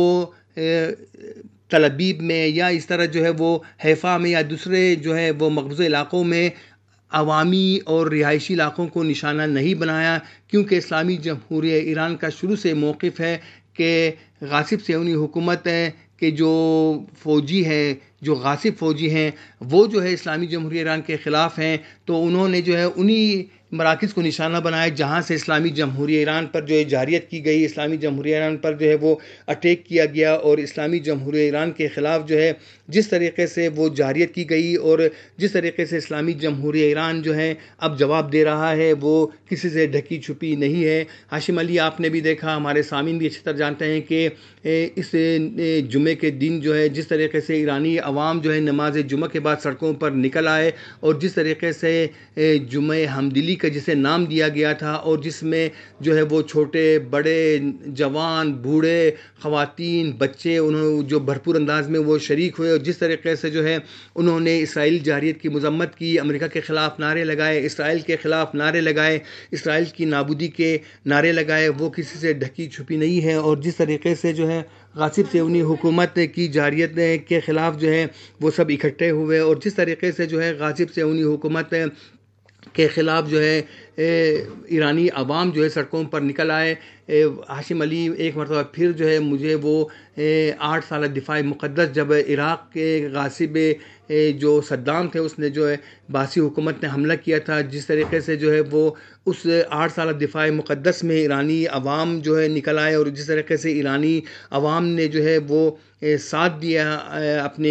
تل ابیب میں یا اس طرح جو ہے وہ حیفا میں یا دوسرے جو ہے وہ مقبوضہ علاقوں میں عوامی اور رہائشی علاقوں کو نشانہ نہیں بنایا، کیونکہ اسلامی جمہوریہ ایران کا شروع سے موقف ہے کہ غاصب صہیونی حکومت کے جو فوجی ہیں، جو غاصب فوجی ہیں، وہ جو ہے اسلامی جمہوریہ ایران کے خلاف ہیں، تو انہوں نے جو ہے انہی مراکز کو نشانہ بنایا جہاں سے اسلامی جمہوریہ ایران پر جو ہے جارحیت کی گئی، اسلامی جمہوریہ ایران پر جو ہے وہ اٹیک کیا گیا، اور اسلامی جمہوریہ ایران کے خلاف جو ہے جس طریقے سے وہ جارحیت کی گئی، اور جس طریقے سے اسلامی جمہوریہ ایران جو ہے اب جواب دے رہا ہے، وہ کسی سے ڈھکی چھپی نہیں ہے. ہاشم علی، آپ نے بھی دیکھا، ہمارے سامعین بھی اچھی طرح جانتے ہیں کہ اس جمعے کے دن جو ہے جس طریقے سے ایرانی عوام جو ہے نماز جمعہ کے بعد سڑکوں پر نکل آئے، اور جس طریقے سے جمعہ حمدلی کا جسے نام دیا گیا تھا، اور جس میں جو ہے وہ چھوٹے بڑے جوان بوڑھے خواتین بچے انہوں جو بھرپور انداز میں وہ شریک ہوئے، اور جس طریقے سے جو ہے انہوں نے اسرائیل جارحیت کی مذمت کی، امریکہ کے خلاف نعرے لگائے، اسرائیل کے خلاف نعرے لگائے، اسرائیل کی نابودی کے نعرے لگائے، وہ کسی سے ڈھکی چھپی نہیں ہے. اور جس طریقے سے جو ہے غاصب صہیونی حکومت کی جارحیت کے خلاف جو ہے وہ سب اکٹھے ہوئے، اور جس طریقے سے جو ہے غاصب صہیونی حکومت کے خلاف جو ہے ایرانی عوام جو ہے سڑکوں پر نکل آئے. ہاشم علی، ایک مرتبہ پھر جو ہے مجھے وہ 8 سالہ دفاع مقدس، جب عراق کے غاصب جو صدام تھے اس نے جو ہے باسی حکومت نے حملہ کیا تھا، جس طریقے سے جو ہے وہ اس 8 سالہ دفاع مقدس میں ایرانی عوام جو ہے نکل آئے، اور جس طریقے سے ایرانی عوام نے جو ہے وہ ساتھ دیا اپنے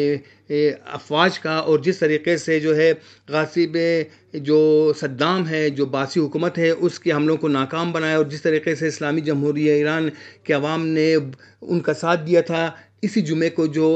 افواج کا، اور جس طریقے سے جو ہے غاصب جو صدام ہے، جو باسی حکومت ہے، اس کے حملوں کو ناکام بنایا، اور جس طریقے سے اسلامی جمہوریہ ایران کے عوام نے ان کا ساتھ دیا تھا. اسی جمعے کو جو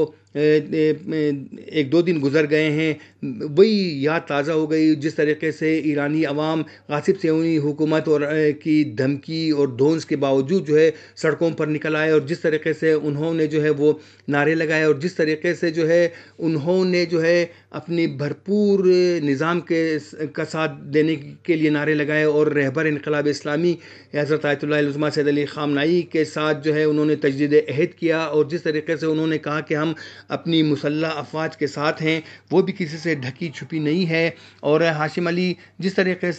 1-2 دن گزر گئے ہیں، وہی یاد تازہ ہو گئی، جس طریقے سے ایرانی عوام غاصب صہیونی حکومت اور کی دھمکی اور دھونس کے باوجود جو ہے سڑکوں پر نکل آئے، اور جس طریقے سے انہوں نے جو ہے وہ نعرے لگائے، اور جس طریقے سے جو ہے انہوں نے جو ہے اپنی بھرپور نظام کا ساتھ دینے کے لیے نعرے لگائے، اور رہبر انقلاب اسلامی حضرت آیت اللہ العظمیٰ سید علی خامنہئی کے ساتھ جو ہے انہوں نے تجدید عہد کیا، اور جس طریقے سے انہوں نے کہا کہ ہم اپنی مسلح افواج کے ساتھ ہیں، وہ بھی کسی سے ڈھکی چھپی نہیں ہے. اور ہاشم علی، جس طریقے سے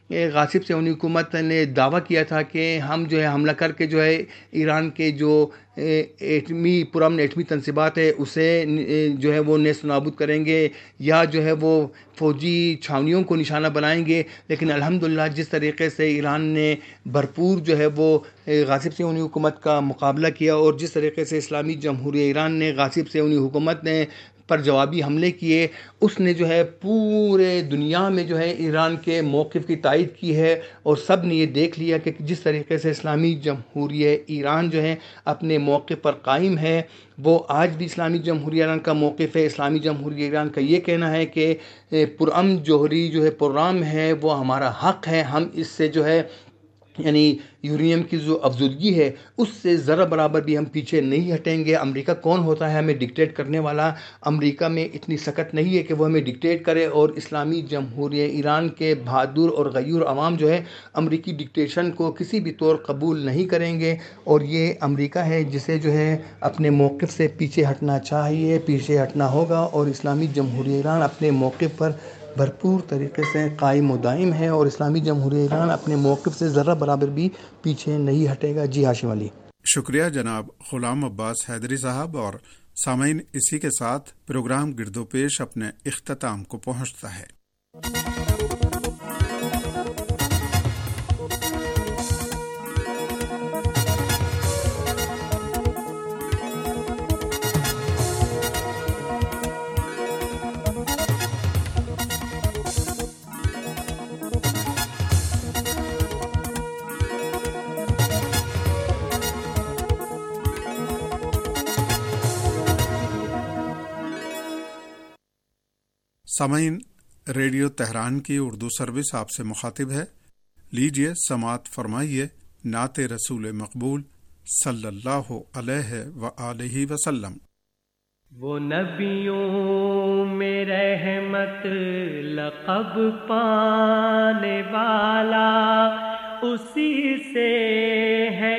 غاصب سیونی حکومت نے دعویٰ کیا تھا کہ ہم جو ہے حملہ کر کے جو ہے ایران کے جو پرامن ایٹمی تنصیبات ہے اسے جو ہے وہ نیست و نابود کریں گے یا جو ہے وہ فوجی چھاونیوں کو نشانہ بنائیں گے. لیکن الحمدللہ جس طریقے سے ایران نے بھرپور جو ہے وہ غاصب سیونی حکومت کا مقابلہ کیا اور جس طریقے سے اسلامی جمہوریہ ایران نے غاصب سیونی حکومت نے پر جوابی حملے کیے، اس نے جو ہے پورے دنیا میں جو ہے ایران کے موقف کی تائید کی ہے اور سب نے یہ دیکھ لیا کہ جس طریقے سے اسلامی جمہوریہ ایران جو ہے اپنے موقف پر قائم ہے، وہ آج بھی اسلامی جمہوریہ ایران کا موقف ہے. اسلامی جمہوریہ ایران کا یہ کہنا ہے کہ پرامن جوہری جو ہے پروگرام ہے وہ ہمارا حق ہے، ہم اس سے جو ہے یعنی یورینیم کی جو افزودگی ہے اس سے ذرا برابر بھی ہم پیچھے نہیں ہٹیں گے. امریکہ کون ہوتا ہے ہمیں ڈکٹیٹ کرنے والا؟ امریکہ میں اتنی سخت نہیں ہے کہ وہ ہمیں ڈکٹیٹ کرے، اور اسلامی جمہوریہ ایران کے بہادر اور غیور عوام جو ہے امریکی ڈکٹیشن کو کسی بھی طور قبول نہیں کریں گے. اور یہ امریکہ ہے جسے جو ہے اپنے موقف سے پیچھے ہٹنا چاہیے، پیچھے ہٹنا ہوگا، اور اسلامی جمہوریہ ایران اپنے موقف پر بھرپور طریقے سے قائم و دائم ہے اور اسلامی جمہوریہ ایران اپنے موقف سے ذرا برابر بھی پیچھے نہیں ہٹے گا. جی ہاشم علی. شکریہ جناب غلام عباس حیدری صاحب. اور سامعین، اسی کے ساتھ پروگرام گرد و پیش اپنے اختتام کو پہنچتا ہے. سامعین، ریڈیو تہران کی اردو سروس آپ سے مخاطب ہے. لیجئے سماعت فرمائیے نعت رسول مقبول صلی اللہ علیہ وآلہ وسلم. وہ نبیوں میں رحمت لقب پانے والا، اسی سے ہے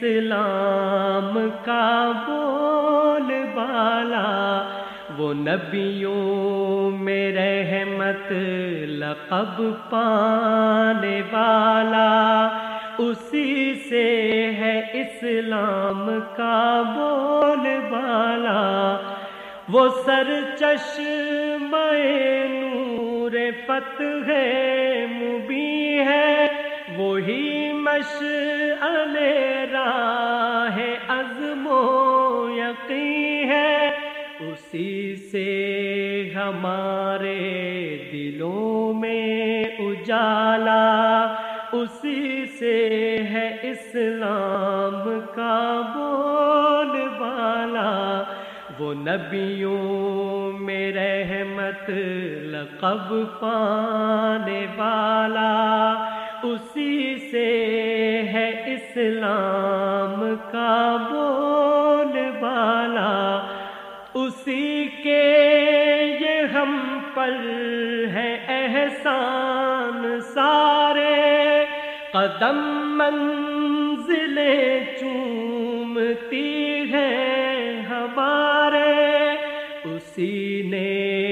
اسلام کا بول بالا. وہ نبیوں میں رحمت لقب پانے والا، اسی سے ہے اسلام کا بول بالا. وہ سرچشمہ نور فتح مبین ہے، وہی مشعل راہ عزم و یقین ہے. اسی سے ہمارے دلوں میں اجالا، اسی سے ہے اسلام کا بول بالا. وہ نبیوں میں رحمت لقب پانے والا، اسی سے ہے اسلام کا بول بالا. اسی کے یہ ہم پر ہے احسان سارے، قدم منزلیں چومتی ہیں ہمارے. اسی نے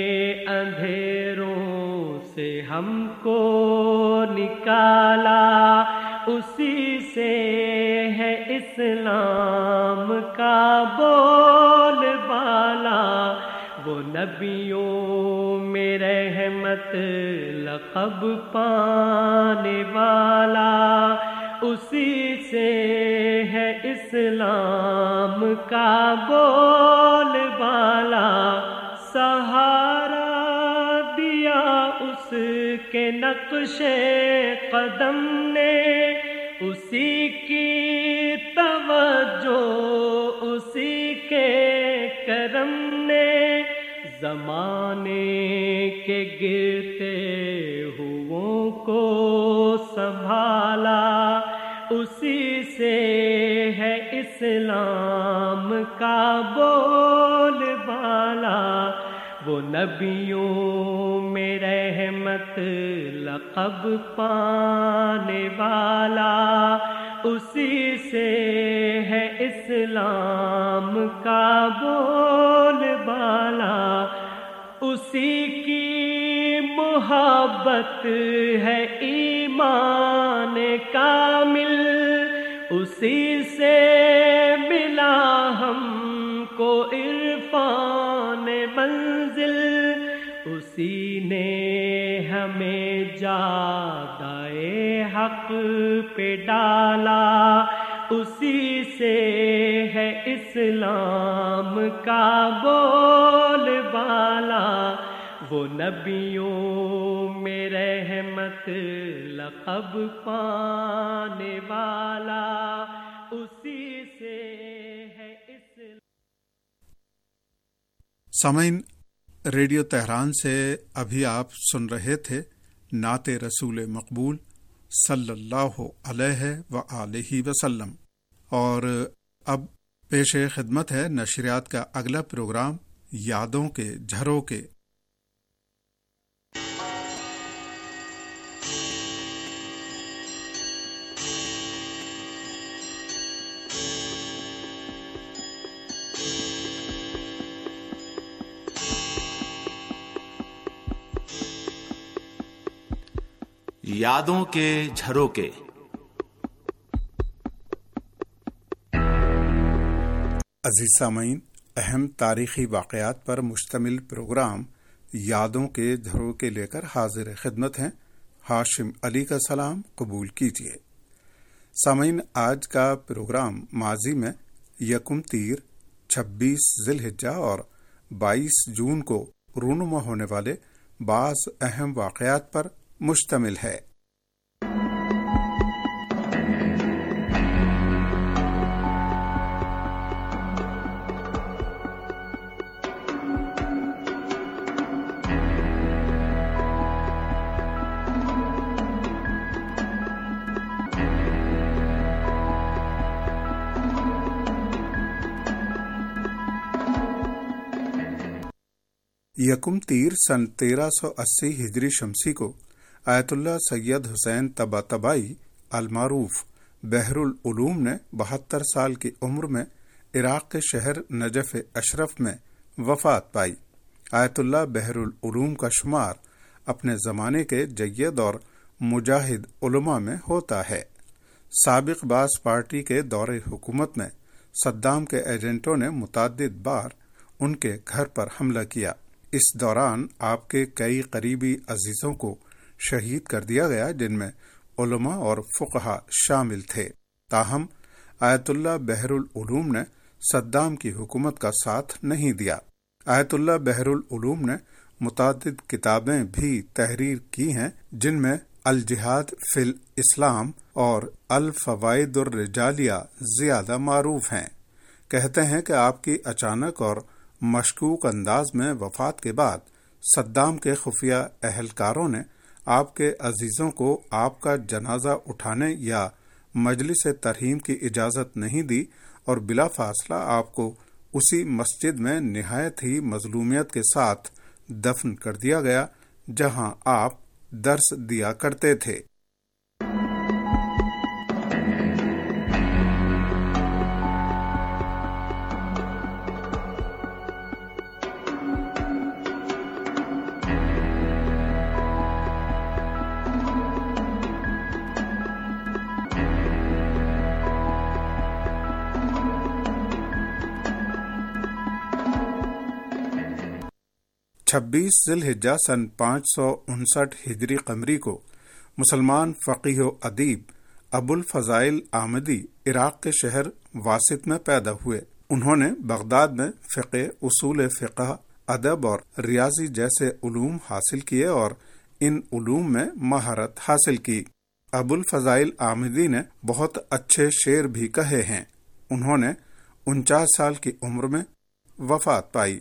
اندھیروں سے ہم کو نکالا، اسی سے ہے اسلام کا بول بالا. وہ نبیوں میں رحمت لقب پانے والا، اسی سے ہے اسلام کا بول بالا. سہارا دیا اس کے نقش قدم نے، اسی کی توجہ اسی کے کرم نے. زمانے کے گرتے ہوں کو سنبھالا، اسی سے ہے اسلام کا بول بالا. وہ نبیوں میں رحمت لقب پانے والا، اسی سے ہے اسلام کا بول بالا. اسی کی محبت ہے ایمان ایمان کامل اسی سے ملا ہم کو عرفان منزل، اسی نے ہمیں جادائے حق پہ ڈالا، اسی سے ہے اسلام کا بول بالا، وہ نبیوں میں رحمت لقب پانے والا، اسی سے ہے اسلام۔ سامعین، ریڈیو تہران سے ابھی آپ سن رہے تھے نعت رسول مقبول صلی اللہ علیہ وآلہ وسلم، اور اب پیش خدمت ہے نشریات کا اگلا پروگرام یادوں کے جھروکے۔ یادوں کے جھروکے۔ عزیز سامعین، اہم تاریخی واقعات پر مشتمل پروگرام یادوں کے جھروکے لے کر حاضر خدمت ہیں۔ ہاشم علی کا سلام قبول کیجیے۔ سامعین، آج کا پروگرام ماضی میں 1 تیر، 26 ذی الحجہ اور 22 جون کو رونما ہونے والے بعض اہم واقعات پر مشتمل ہے۔ یکم تیر سن 1380 ہجری شمسی کو آیت اللہ سید حسین طباطبائی المعروف بحر العلوم نے 72 سال کی عمر میں عراق کے شہر نجف اشرف میں وفات پائی۔ آیت اللہ بحر العلوم کا شمار اپنے زمانے کے جید اور مجاہد علماء میں ہوتا ہے۔ سابق باس پارٹی کے دور حکومت میں صدام کے ایجنٹوں نے متعدد بار ان کے گھر پر حملہ کیا۔ اس دوران آپ کے کئی قریبی عزیزوں کو شہید کر دیا گیا، جن میں علماء اور فقہا شامل تھے۔ تاہم آیت اللہ بحر العلوم نے صدام کی حکومت کا ساتھ نہیں دیا۔ آیت اللہ بحر العلوم نے متعدد کتابیں بھی تحریر کی ہیں، جن میں الجہاد فی الاسلام اور الفوائد الرجالیہ زیادہ معروف ہیں۔ کہتے ہیں کہ آپ کی اچانک اور مشکوک انداز میں وفات کے بعد صدام کے خفیہ اہلکاروں نے آپ کے عزیزوں کو آپ کا جنازہ اٹھانے یا مجلس ترحیم کی اجازت نہیں دی اور بلا فاصلہ آپ کو اسی مسجد میں نہایت ہی مظلومیت کے ساتھ دفن کر دیا گیا جہاں آپ درس دیا کرتے تھے۔ چھبیس ذی الحجہ سن 559 ہجری قمری کو مسلمان فقیہ و ادیب ابو الفضائل آمدی عراق کے شہر واسط میں پیدا ہوئے۔ انہوں نے بغداد میں فقہ، اصول فقہ، ادب اور ریاضی جیسے علوم حاصل کیے اور ان علوم میں مہارت حاصل کی۔ ابو الفضائل آمدی نے بہت اچھے شعر بھی کہے ہیں۔ انہوں نے 49 سال کی عمر میں وفات پائی۔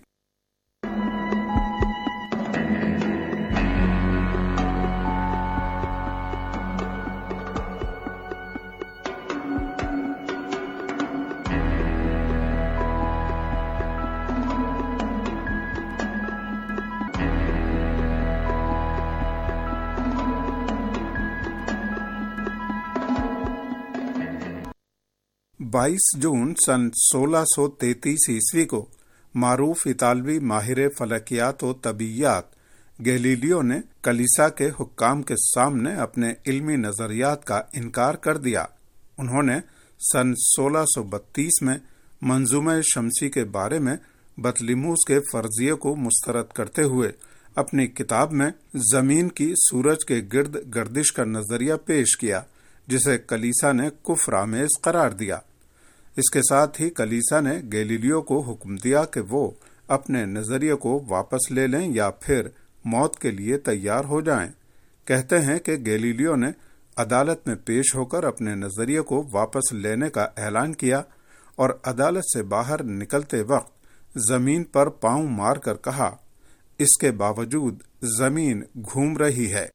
بائیس جون سن 1633 عیسوی کو معروف اطالوی ماہر فلکیات و طبیعیات گیلیلیو نے کلیسا کے حکام کے سامنے اپنے علمی نظریات کا انکار کر دیا۔ انہوں نے سن 1632 میں منظومہ شمسی کے بارے میں بطلیموس کے فرضیے کو مسترد کرتے ہوئے اپنی کتاب میں زمین کی سورج کے گرد گردش کا نظریہ پیش کیا، جسے کلیسا نے کفر آمیز قرار دیا۔ اس کے ساتھ ہی کلیسا نے گیلیلیو کو حکم دیا کہ وہ اپنے نظریے کو واپس لے لیں یا پھر موت کے لیے تیار ہو جائیں۔ کہتے ہیں کہ گیلیلیو نے عدالت میں پیش ہو کر اپنے نظریے کو واپس لینے کا اعلان کیا اور عدالت سے باہر نکلتے وقت زمین پر پاؤں مار کر کہا، اس کے باوجود زمین گھوم رہی ہے۔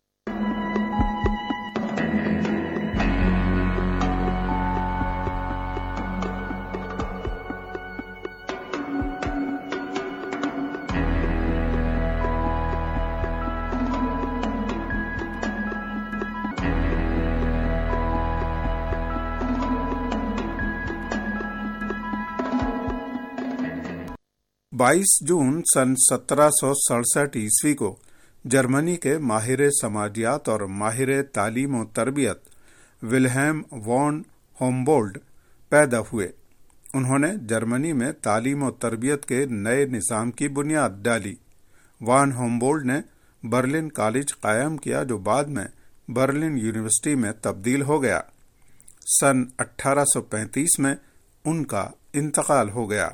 بائیس جون سن 1767 عیسوی کو جرمنی کے ماہر سماجیات اور ماہر تعلیم و تربیت ولہیم وان ہومبولڈ پیدا ہوئے۔ انہوں نے جرمنی میں تعلیم و تربیت کے نئے نظام کی بنیاد ڈالی۔ وان ہومبولڈ نے برلن کالج قائم کیا، جو بعد میں برلن یونیورسٹی میں تبدیل ہو گیا۔ سن 1835 میں ان کا انتقال ہو گیا۔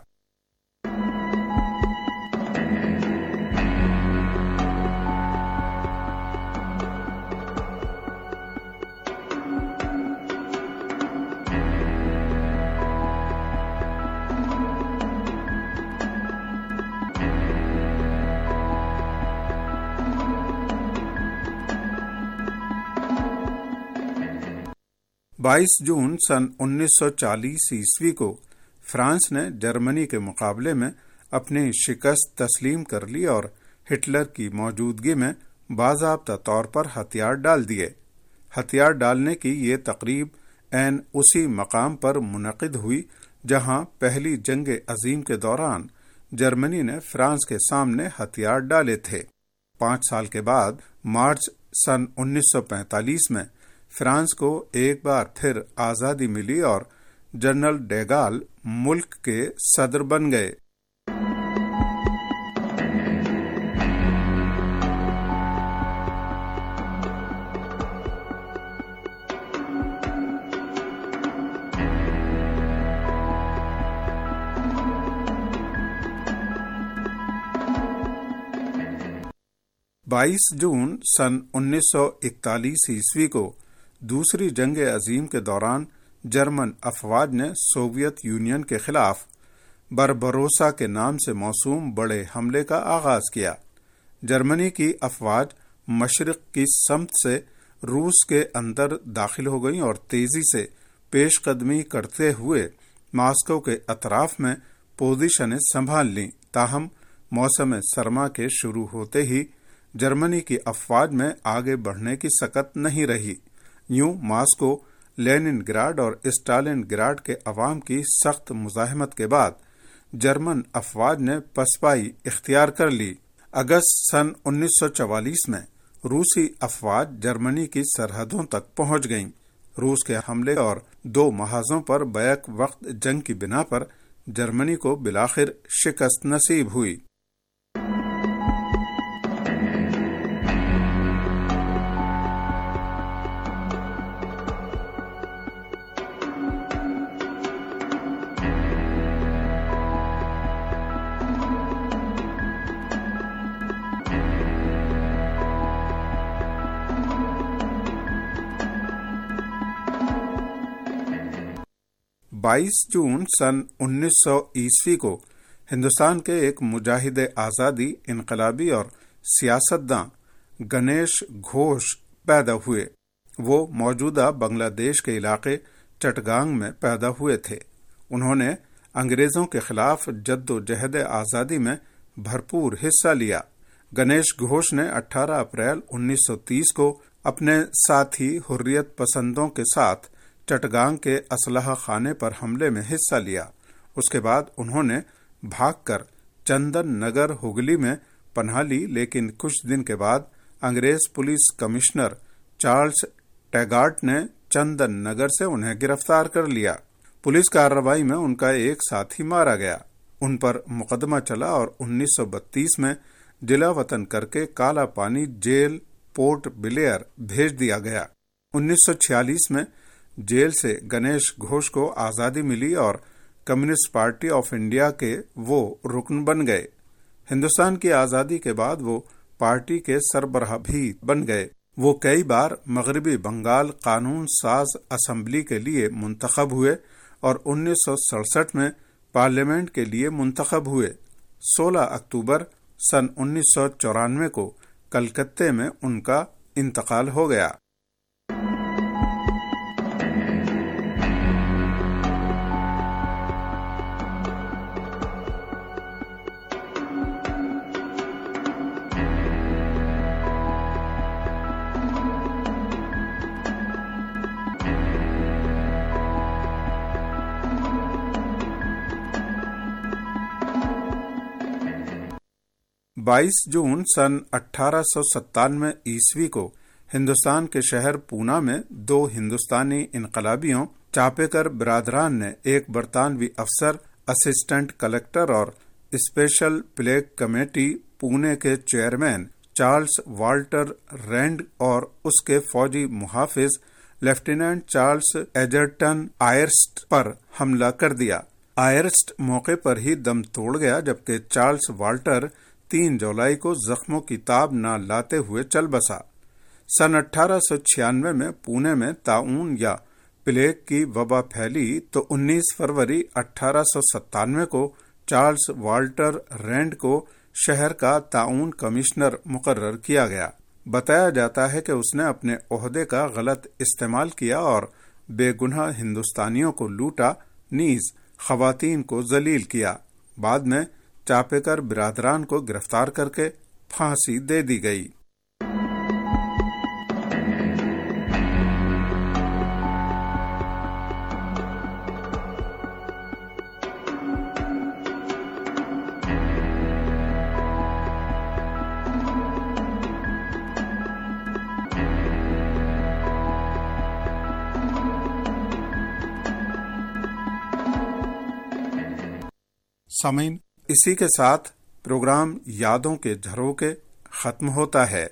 بائیس جون سن 1940 عیسوی کو فرانس نے جرمنی کے مقابلے میں اپنی شکست تسلیم کر لی اور ہٹلر کی موجودگی میں باضابطہ طور پر ہتھیار ڈال دیے۔ ہتھیار ڈالنے کی یہ تقریب عین اسی مقام پر منعقد ہوئی جہاں پہلی جنگ عظیم کے دوران جرمنی نے فرانس کے سامنے ہتھیار ڈالے تھے۔ 5 سال کے بعد مارچ سن 1945 میں فرانس کو ایک بار پھر آزادی ملی اور جنرل ڈے گال ملک کے صدر بن گئے۔ بائیس جون سن 1941 عیسوی کو دوسری جنگ عظیم کے دوران جرمن افواج نے سوویت یونین کے خلاف بربروسا کے نام سے موسوم بڑے حملے کا آغاز کیا۔ جرمنی کی افواج مشرق کی سمت سے روس کے اندر داخل ہو گئیں اور تیزی سے پیش قدمی کرتے ہوئے ماسکو کے اطراف میں پوزیشنیں سنبھال لیں۔ تاہم موسم سرما کے شروع ہوتے ہی جرمنی کی افواج میں آگے بڑھنے کی سکت نہیں رہی۔ یوں ماسکو، لینن گراڈ اور اسٹالن گراڈ کے عوام کی سخت مزاحمت کے بعد جرمن افواج نے پسپائی اختیار کر لی۔ اگست سن 1944 میں روسی افواج جرمنی کی سرحدوں تک پہنچ گئیں۔ روس کے حملے اور 2 محاذوں پر بیک وقت جنگ کی بنا پر جرمنی کو بالآخر شکست نصیب ہوئی۔ بائیس جون سن 1900 عیسوی کو ہندوستان کے ایک مجاہد آزادی، انقلابی اور سیاستداں گنیش گھوش پیدا ہوئے۔ وہ موجودہ بنگلہ دیش کے علاقے چٹگانگ میں پیدا ہوئے تھے۔ انہوں نے انگریزوں کے خلاف جد و جہد آزادی میں بھرپور حصہ لیا۔ گنیش گھوش نے 18 اپریل 1930 کو اپنے ساتھی حریت پسندوں کے ساتھ چٹگانگ کے اسلحہ خانے پر حملے میں حصہ لیا۔ اس کے بعد انہوں نے بھاگ کر چندن نگر ہگلی میں پناہ لی، لیکن کچھ دن کے بعد انگریز پولیس کمشنر چارلز ٹیگارٹ نے چندن نگر سے انہیں گرفتار کر لیا۔ پولیس کارروائی میں ان کا ایک ساتھی مارا گیا، ان پر مقدمہ چلا اور 1932 میں جلا وطن کر کے کالا پانی جیل پورٹ بلیئر بھیج دیا گیا۔ 1946 میں جیل سے گنیش گھوش کو آزادی ملی اور کمیونسٹ پارٹی آف انڈیا کے وہ رکن بن گئے۔ ہندوستان کی آزادی کے بعد وہ پارٹی کے سربراہ بھی بن گئے۔ وہ کئی بار مغربی بنگال قانون ساز اسمبلی کے لیے منتخب ہوئے اور 1967 میں پارلیمنٹ کے لیے منتخب ہوئے۔ 16 اکتوبر سن 1994 کو کلکتے میں ان کا انتقال ہو گیا۔ بائیس جون سن 1897 عیسوی کو ہندوستان کے شہر پونا میں 2 ہندوستانی انقلابیوں چاپیکر برادران نے ایک برطانوی افسر، اسسٹنٹ کلکٹر اور اسپیشل پلیگ کمیٹی پونے کے چیئرمین چارلز والٹر رینڈ اور اس کے فوجی محافظ لیفٹیننٹ چارلز ایجرٹن آئرسٹ پر حملہ کر دیا۔ آئرسٹ موقع پر ہی دم توڑ گیا، جبکہ چارلز والٹر 3 جولائی کو زخموں کی تاب نہ لاتے ہوئے چل بسا۔ سن 1896 میں پونے میں طاعون یا پلیگ کی وبا پھیلی تو 19 فروری 1897 کو چارلز والٹر رینڈ کو شہر کا طاعون کمشنر مقرر کیا گیا۔ بتایا جاتا ہے کہ اس نے اپنے عہدے کا غلط استعمال کیا اور بے گناہ ہندوستانیوں کو لوٹا، نیز خواتین کو ذلیل کیا۔ بعد میں چاپیکر برادران کو گرفتار کر کے پھانسی دے دی گئی۔ سامعین، اسی کے ساتھ پروگرام یادوں کے جھروکے ختم ہوتا ہے۔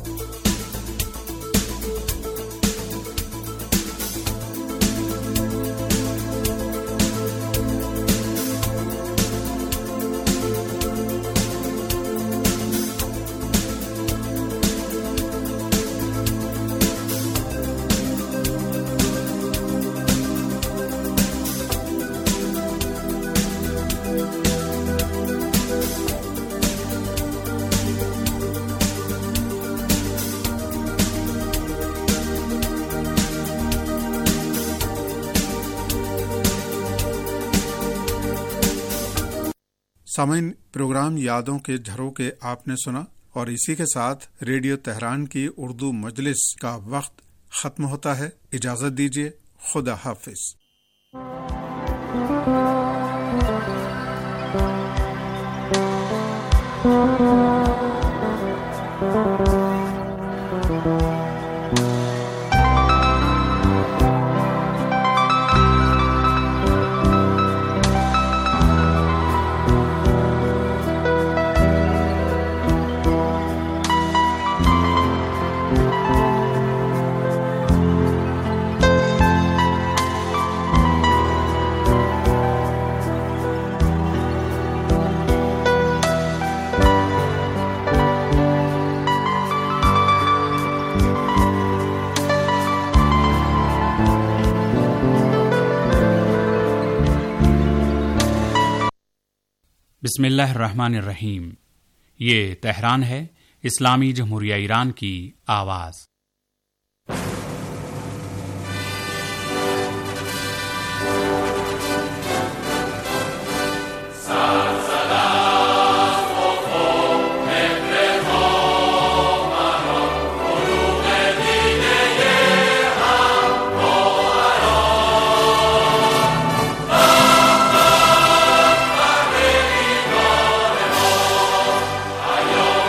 سامعین، پروگرام یادوں کے جھروکے آپ نے سنا، اور اسی کے ساتھ ریڈیو تہران کی اردو مجلس کا وقت ختم ہوتا ہے۔ اجازت دیجیے، خدا حافظ۔ بسم اللہ الرحمن الرحیم۔ یہ تہران ہے، اسلامی جمہوریہ ایران کی آواز۔ Ayo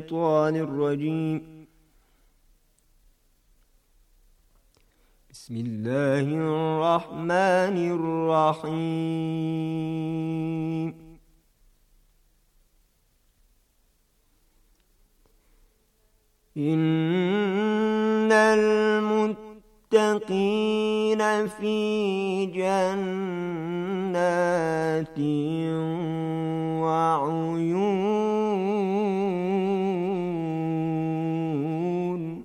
الشيطان الرجيم. بسم الله الرحمن الرحيم. إن المتقين في جنات وعيون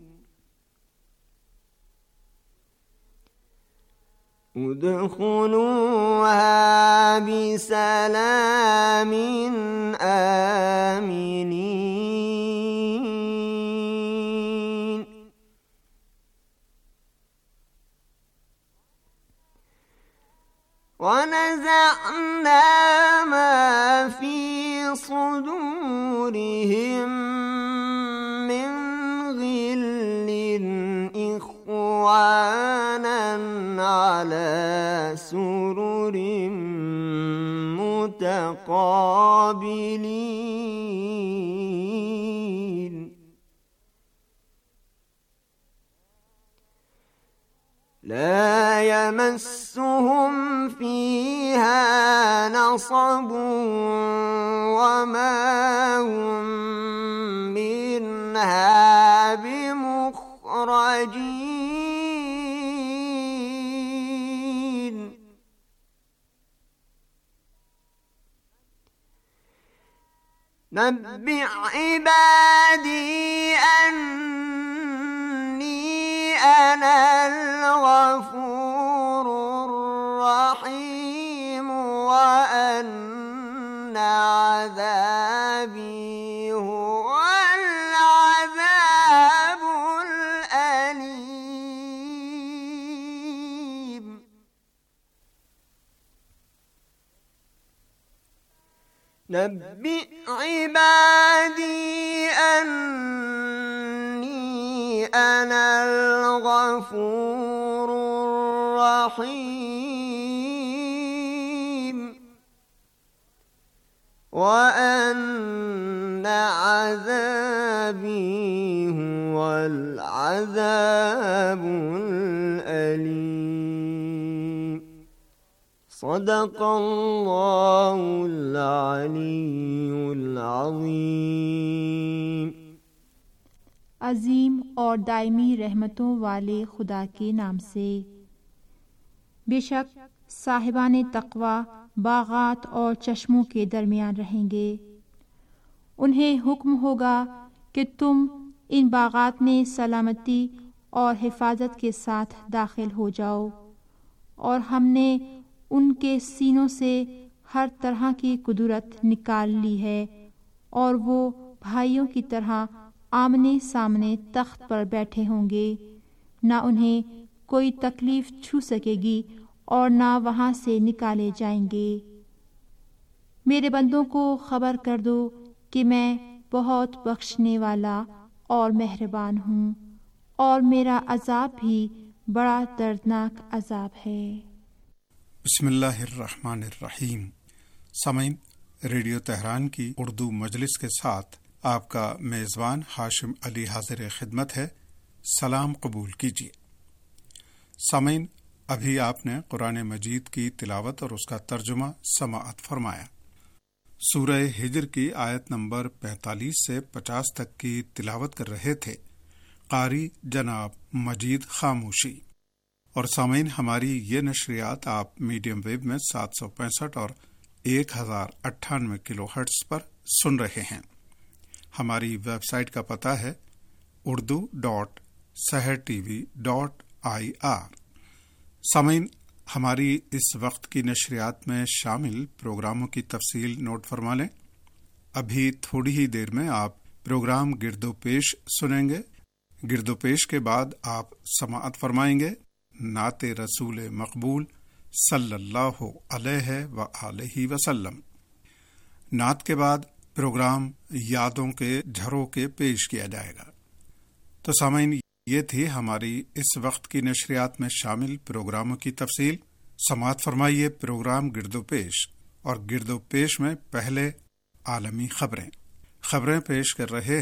ادخلوها بسلام آمنين. ونزعنا ما في صدورهم من غل إخوانا على سرر متقابلين. لا يمسهم فيها نصب وما هم منها بمخرجين. نبئ عبادي أني أنا الغفور الرحيم وأن عذابي هو العذاب الأليم. نبئ عبادي أني أنا الغفور الرحيم وأن عذابي هو العذاب الأليم. صدق الله العلي العظيم. अजीम और दायमी रहमतों वाले खुदा के नाम से। बेशक साहिबाने तक़वा बागात और चश्मों के दरमियान रहेंगे। उन्हें हुक्म होगा कि तुम इन बागात में सलामती और हिफाजत के साथ दाखिल हो जाओ, और हमने उनके सीनों से हर तरह की कुदरत निकाल ली है, और वो भाइयों की तरह आमने सामने तख्त पर बैठे होंगे। ना उन्हें कोई तकलीफ छू सकेगी और ना वहां से निकाले जाएंगे। मेरे बंदों को खबर कर दो कि मैं बहुत बख्शने वाला और मेहरबान हूँ, और मेरा अजाब भी बड़ा दर्दनाक अजाब है। बिस्मिल्लाहिर्रहमानिर्रहीम। सामीन, रेडियो तेहरान की उर्दू मजलिस के साथ आपका मेज़बान हाशिम अली हाजिर खिदमत है। सलाम कबूल कीजिए। सामीन, अभी आपने कुरान मजीद की तिलावत और उसका तर्जुमा समाअत फरमाया। सूरह हिजर की आयत नंबर 45 से 50 तक की तिलावत कर रहे थे कारी जनाब मजीद खामोशी। और सामीन, हमारी ये नशरियात आप मीडियम वेव में 765 और 1098 किलोहर्ट्ज पर सुन रहे हैं। हमारी वेबसाइट का पता है urdu.sehertv.ir। सामीन, हमारी इस वक्त की नशरियात में शामिल प्रोग्रामों की तफसील नोट फरमा लें। अभी थोड़ी ही देर में आप प्रोग्राम गिरदोपेश सुनेंगे। गिरदोपेश के बाद आप समाअत फरमाएंगे नाते रसूल मकबूल सल्लल्लाहु अलैहि व आलिहि वसल्लम। नात के बाद प्रोग्राम यादों के झरोके पेश किया जाएगा। तो सामीन, ये थी हमारी इस वक्त की नशरियात में शामिल प्रोग्रामों की तफसील। समाअत फरमाइए प्रोग्राम गिरदोपेश, और गिरदोपेश में पहले आलमी खबरें पेश कर रहे हैं